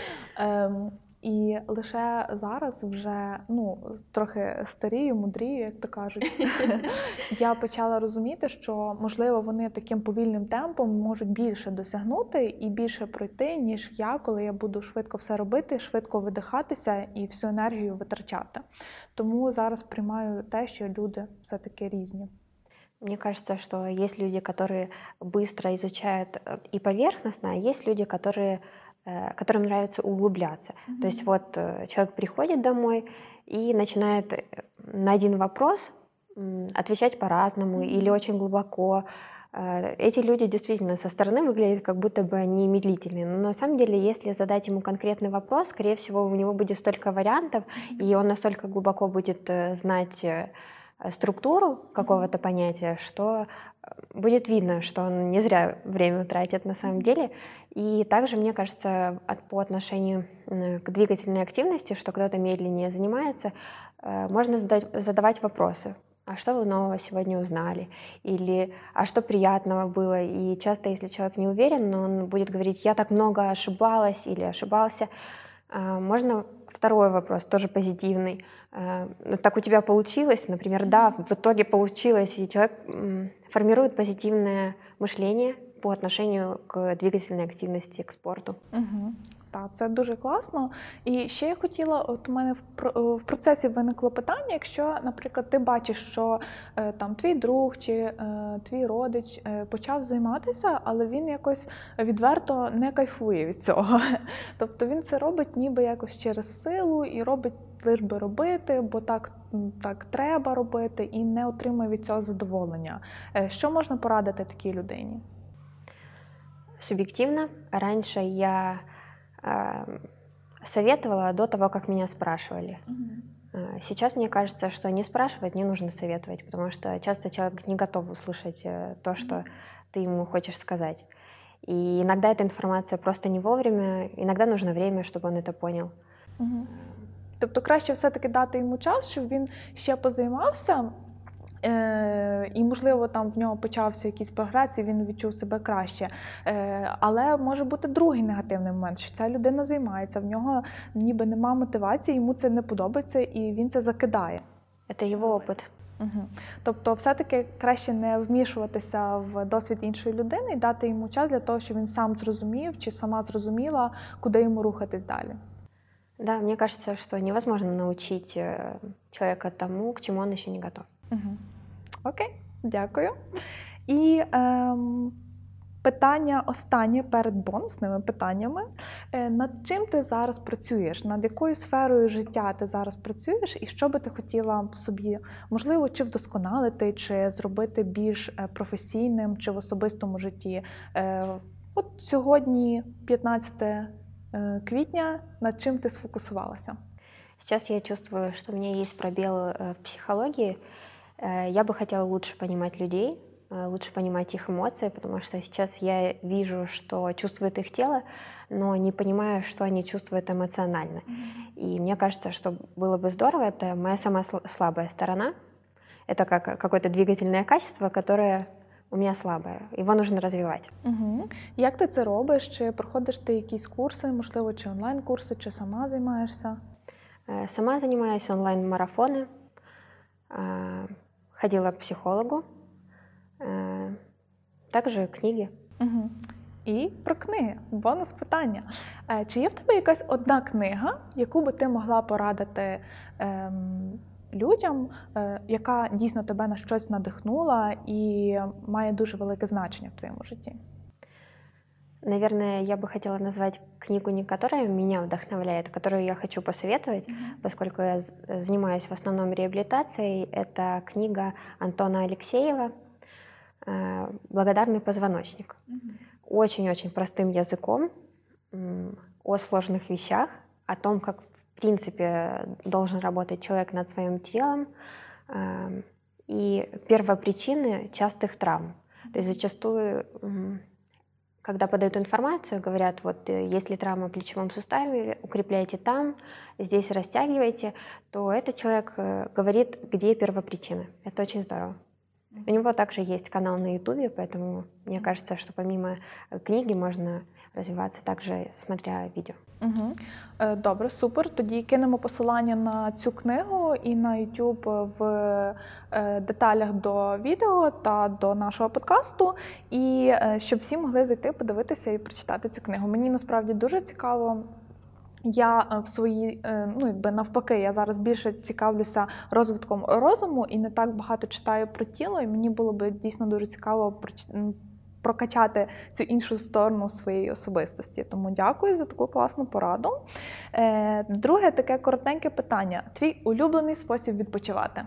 І лише зараз вже, трохи старію, мудрію, як то кажуть, я почала розуміти, що, можливо, вони таким повільним темпом можуть більше досягнути і більше пройти, ніж я, коли я буду швидко все робити, швидко видихатися і всю енергію витрачати. Тому зараз приймаю те, що люди все-таки різні. Мне кажется, что есть люди, которые быстро изучают и поверхностно, а есть люди, которым нравится углубляться. То есть вот человек приходит домой и начинает на один вопрос отвечать по-разному или очень глубоко. Эти люди действительно со стороны выглядят, как будто бы они медлительные. Но на самом деле, если задать ему конкретный вопрос, скорее всего, у него будет столько вариантов, и он настолько глубоко будет знать структуру какого-то понятия, что будет видно, что он не зря время тратит на самом деле. И также, мне кажется, по отношению к двигательной активности, что кто-то медленнее занимается, можно задавать вопросы. А что вы нового сегодня узнали? Или а что приятного было? И часто, если человек не уверен, он будет говорить: я так много ошибалась или ошибался. Можно второй вопрос, тоже позитивный. Так у тебя получилось? Например, да, в итоге получилось, и человек формирует позитивное мышление по отношению к двигательной активности, к спорту. Угу. Так, це дуже класно. І ще я хотіла, от у мене в процесі виникло питання, якщо, наприклад, ти бачиш, що там твій друг чи твій родич почав займатися, але він якось відверто не кайфує від цього. Тобто він це робить ніби якось через силу і робить лиш би робити, бо так треба робити, і не отримує від цього задоволення. Що можна порадити такій людині? Субъективно, раньше я советовала до того, как меня спрашивали. Сейчас мне кажется, что не спрашивать, не нужно советовать, потому что часто человек не готов услышать то, что ты ему хочешь сказать. И иногда эта информация просто не вовремя, иногда нужно время, чтобы он это понял. Тобто краще все-таки дати йому час, щоб він ще позаймався, і, можливо, там в нього почався якийсь прогрес, і він відчув себе краще. Але може бути другий негативний момент, що ця людина займається, в нього ніби нема мотивації, йому це не подобається, і він це закидає. Це його опит. Угу. Тобто все-таки краще не вмішуватися в досвід іншої людини і дати йому час для того, щоб він сам зрозумів чи сама зрозуміла, куди йому рухатись далі. Да, мне кажется, что невозможно научить человека тому, к чему он еще не готов. Угу. Окей, дякую. І питання останнє перед бонусними питаннями. Над чим ти зараз працюєш? Над якою сферою життя ти зараз працюєш? І що би ти хотіла в собі, можливо, чи вдосконалити, чи зробити більш професійним, чи в особистому житті? От сьогодні, 15 квітня, над чим ти сфокусувалася? Сейчас я чувствую, что у меня есть пробел в психологии. Я бы хотела лучше понимать людей, лучше понимать их эмоции, потому что сейчас я вижу, что чувствует их тело, но не понимаю, что они чувствуют эмоционально. И мне кажется, что было бы здорово, это моя самая слабая сторона. Это как какое-то двигательное качество, которое у меня слабое. Его нужно развивать. Угу. Як ти це робиш? Чи проходиш ти якісь курси, можливо, чи онлайн-курси, чи сама займаєшся? Сама занимаюсь онлайн-марафоны, ходила к психологу, также книги. Угу. І про книги. Бонус питання. Чи є в тебе якась одна книга, яку би ти могла порадити людям, яка дійсно тебе на щось надихнула і має дуже велике значення в твоєму житті? Наверное, я бы хотела назвать книгу, не которая меня вдохновляет, а которую я хочу посоветовать, поскольку я занимаюсь в основном реабилитацией. Это книга Антона Алексеева «Благодарный позвоночник». Очень-очень простым языком о сложных вещах, о том, как в принципе должен работать человек над своим телом и первопричины частых травм. То есть зачастую, когда подают информацию, говорят, вот если травма в плечевом суставе, укрепляйте там, здесь растягивайте, то этот человек говорит, где первопричина. Это очень здорово. У него также есть канал на Ютубе, поэтому мне кажется, что помимо книги можно розвиватися також, смотря відео. Добре, супер. Тоді кинемо посилання на цю книгу і на YouTube в деталях до відео та до нашого подкасту, і щоб всі могли зайти, подивитися і прочитати цю книгу. Мені насправді дуже цікаво. Я в своїй, навпаки, я зараз більше цікавлюся розвитком розуму і не так багато читаю про тіло, і мені було би дійсно дуже цікаво прокачати цю іншу сторону своєї особистості. Тому дякую за таку класну пораду. Друге таке коротеньке питання. Твій улюблений спосіб відпочивати?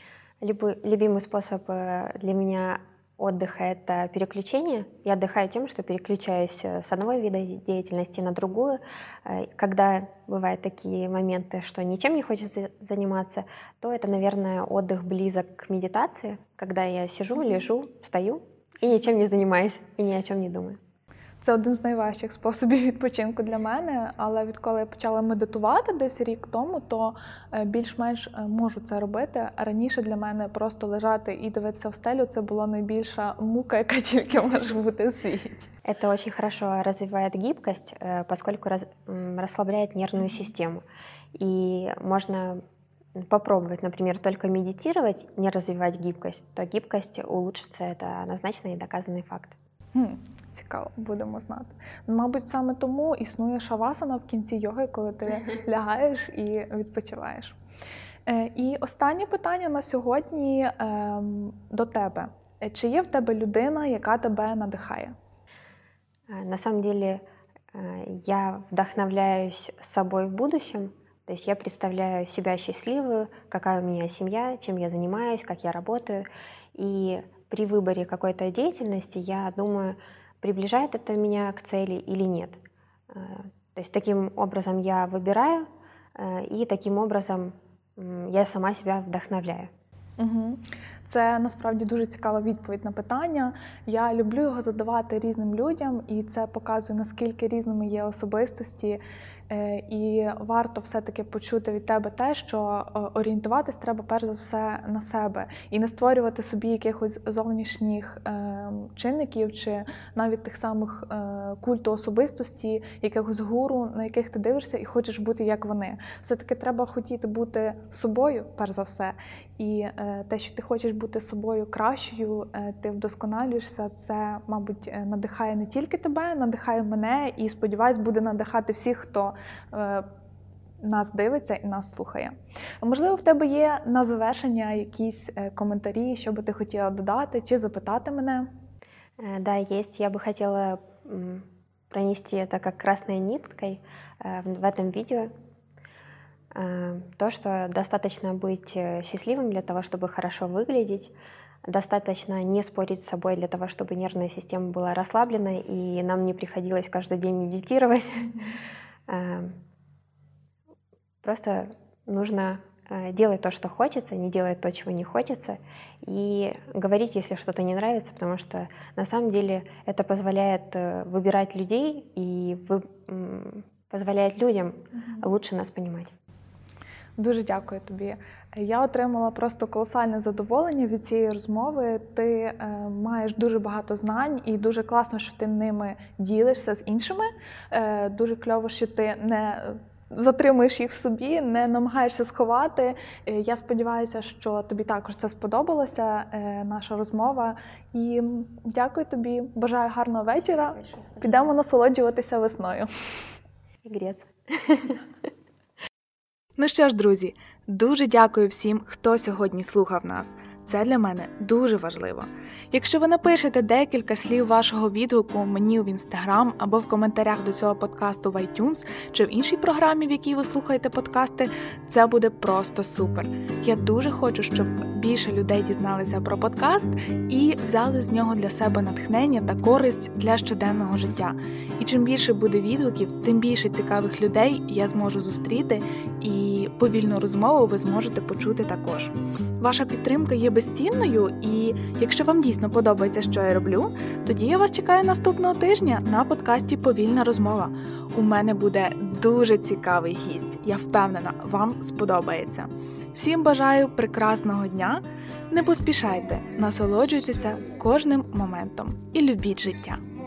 Любимый способ для меня отдыха – это переключение. Я отдыхаю тем, что переключаюсь с одного вида деятельности на другую. Когда бывают такие моменты, что ничем не хочется заниматься, то это, наверное, отдых близок к медитации, когда я сижу, лежу, встаю и ничем не занимаюсь, и ни о чем не думаю. Це один з найважчих способів відпочинку для мене, але відколи я почала медитувати десь рік тому, то більш-менш можу це робити. Раніше для мене просто лежати і дивитися в стелю – це була найбільша мука, яка тільки може бути в світі. Это очень хорошо развивает гибкость, поскольку расслабляет нервную систему. И можно попробовать, например, только медитировать, не развивать гибкость, то гибкость улучшится, это однозначно и доказанный факт. Цікаво, будемо знати. Мабуть, саме тому існує шавасана в кінці йоги, коли ти лягаєш і відпочиваєш. І останнє питання на сьогодні до тебе. Чи є в тебе людина, яка тебе надихає? На самом деле, я вдохновляюсь собой в будущем. То есть я представляю себя счастливую, какая у меня семья, чем я занимаюсь, как я работаю. И при выборе какой-то деятельности я думаю, приближает это меня к цели или нет. То есть таким образом я выбираю, и таким образом я сама себя вдохновляю. Це насправді дуже цікава відповідь на питання. Я люблю його задавати різним людям, і це показує, наскільки різними є особистості. І варто все-таки почути від тебе те, що орієнтуватись треба перш за все на себе. І не створювати собі якихось зовнішніх чинників, чи навіть тих самих культу особистості, якихось гуру, на яких ти дивишся і хочеш бути як вони. Все-таки треба хотіти бути собою, перш за все. І те, що ти хочеш бути собою кращою, ти вдосконалюєшся, це, мабуть, надихає не тільки тебе, надихає мене і, сподіваюсь, буде надихати всіх, хто нас дивиться і нас слухає. Можливо, в тебе є на завершення якісь коментарі, що би ти хотіла додати чи запитати мене? Да, есть. Я бы хотела пронести это как красной ниткой в этом видео. То, что достаточно быть счастливым для того, чтобы хорошо выглядеть, достаточно не спорить с собой для того, чтобы нервная система была расслаблена, и нам не приходилось каждый день медитировать. Просто нужно делать то, что хочется, не делать то, чего не хочется, и говорить, если что-то не нравится, потому что на самом деле это позволяет выбирать людей и позволяет людям лучше нас понимать. Дуже дякую тобі. Я отримала просто колосальне задоволення від цієї розмови. Ти маєш дуже багато знань і дуже класно, що ти ними ділишся з іншими. Дуже кльово, що ти не затримуєш їх в собі, не намагаєшся сховати. Я сподіваюся, що тобі також це сподобалася, наша розмова. І дякую тобі, бажаю гарного вечора. Підемо насолоджуватися весною. І греться. Ну що ж, друзі, дуже дякую всім, хто сьогодні слухав нас. це для мене дуже важливо. Якщо ви напишете декілька слів вашого відгуку мені в Instagram або в коментарях до цього подкасту в iTunes чи в іншій програмі, в якій ви слухаєте подкасти, це буде просто супер. Я дуже хочу, щоб більше людей дізналися про подкаст і взяли з нього для себе натхнення та користь для щоденного життя. І чим більше буде відгуків, тим більше цікавих людей я зможу зустріти, і повільну розмову ви зможете почути також. Ваша підтримка є безцінною, і якщо вам дійсно подобається, що я роблю, тоді я вас чекаю наступного тижня на подкасті «Повільна розмова». У мене буде дуже цікавий гість. Я впевнена, вам сподобається. Всім бажаю прекрасного дня. Не поспішайте, насолоджуйтеся кожним моментом і любіть життя.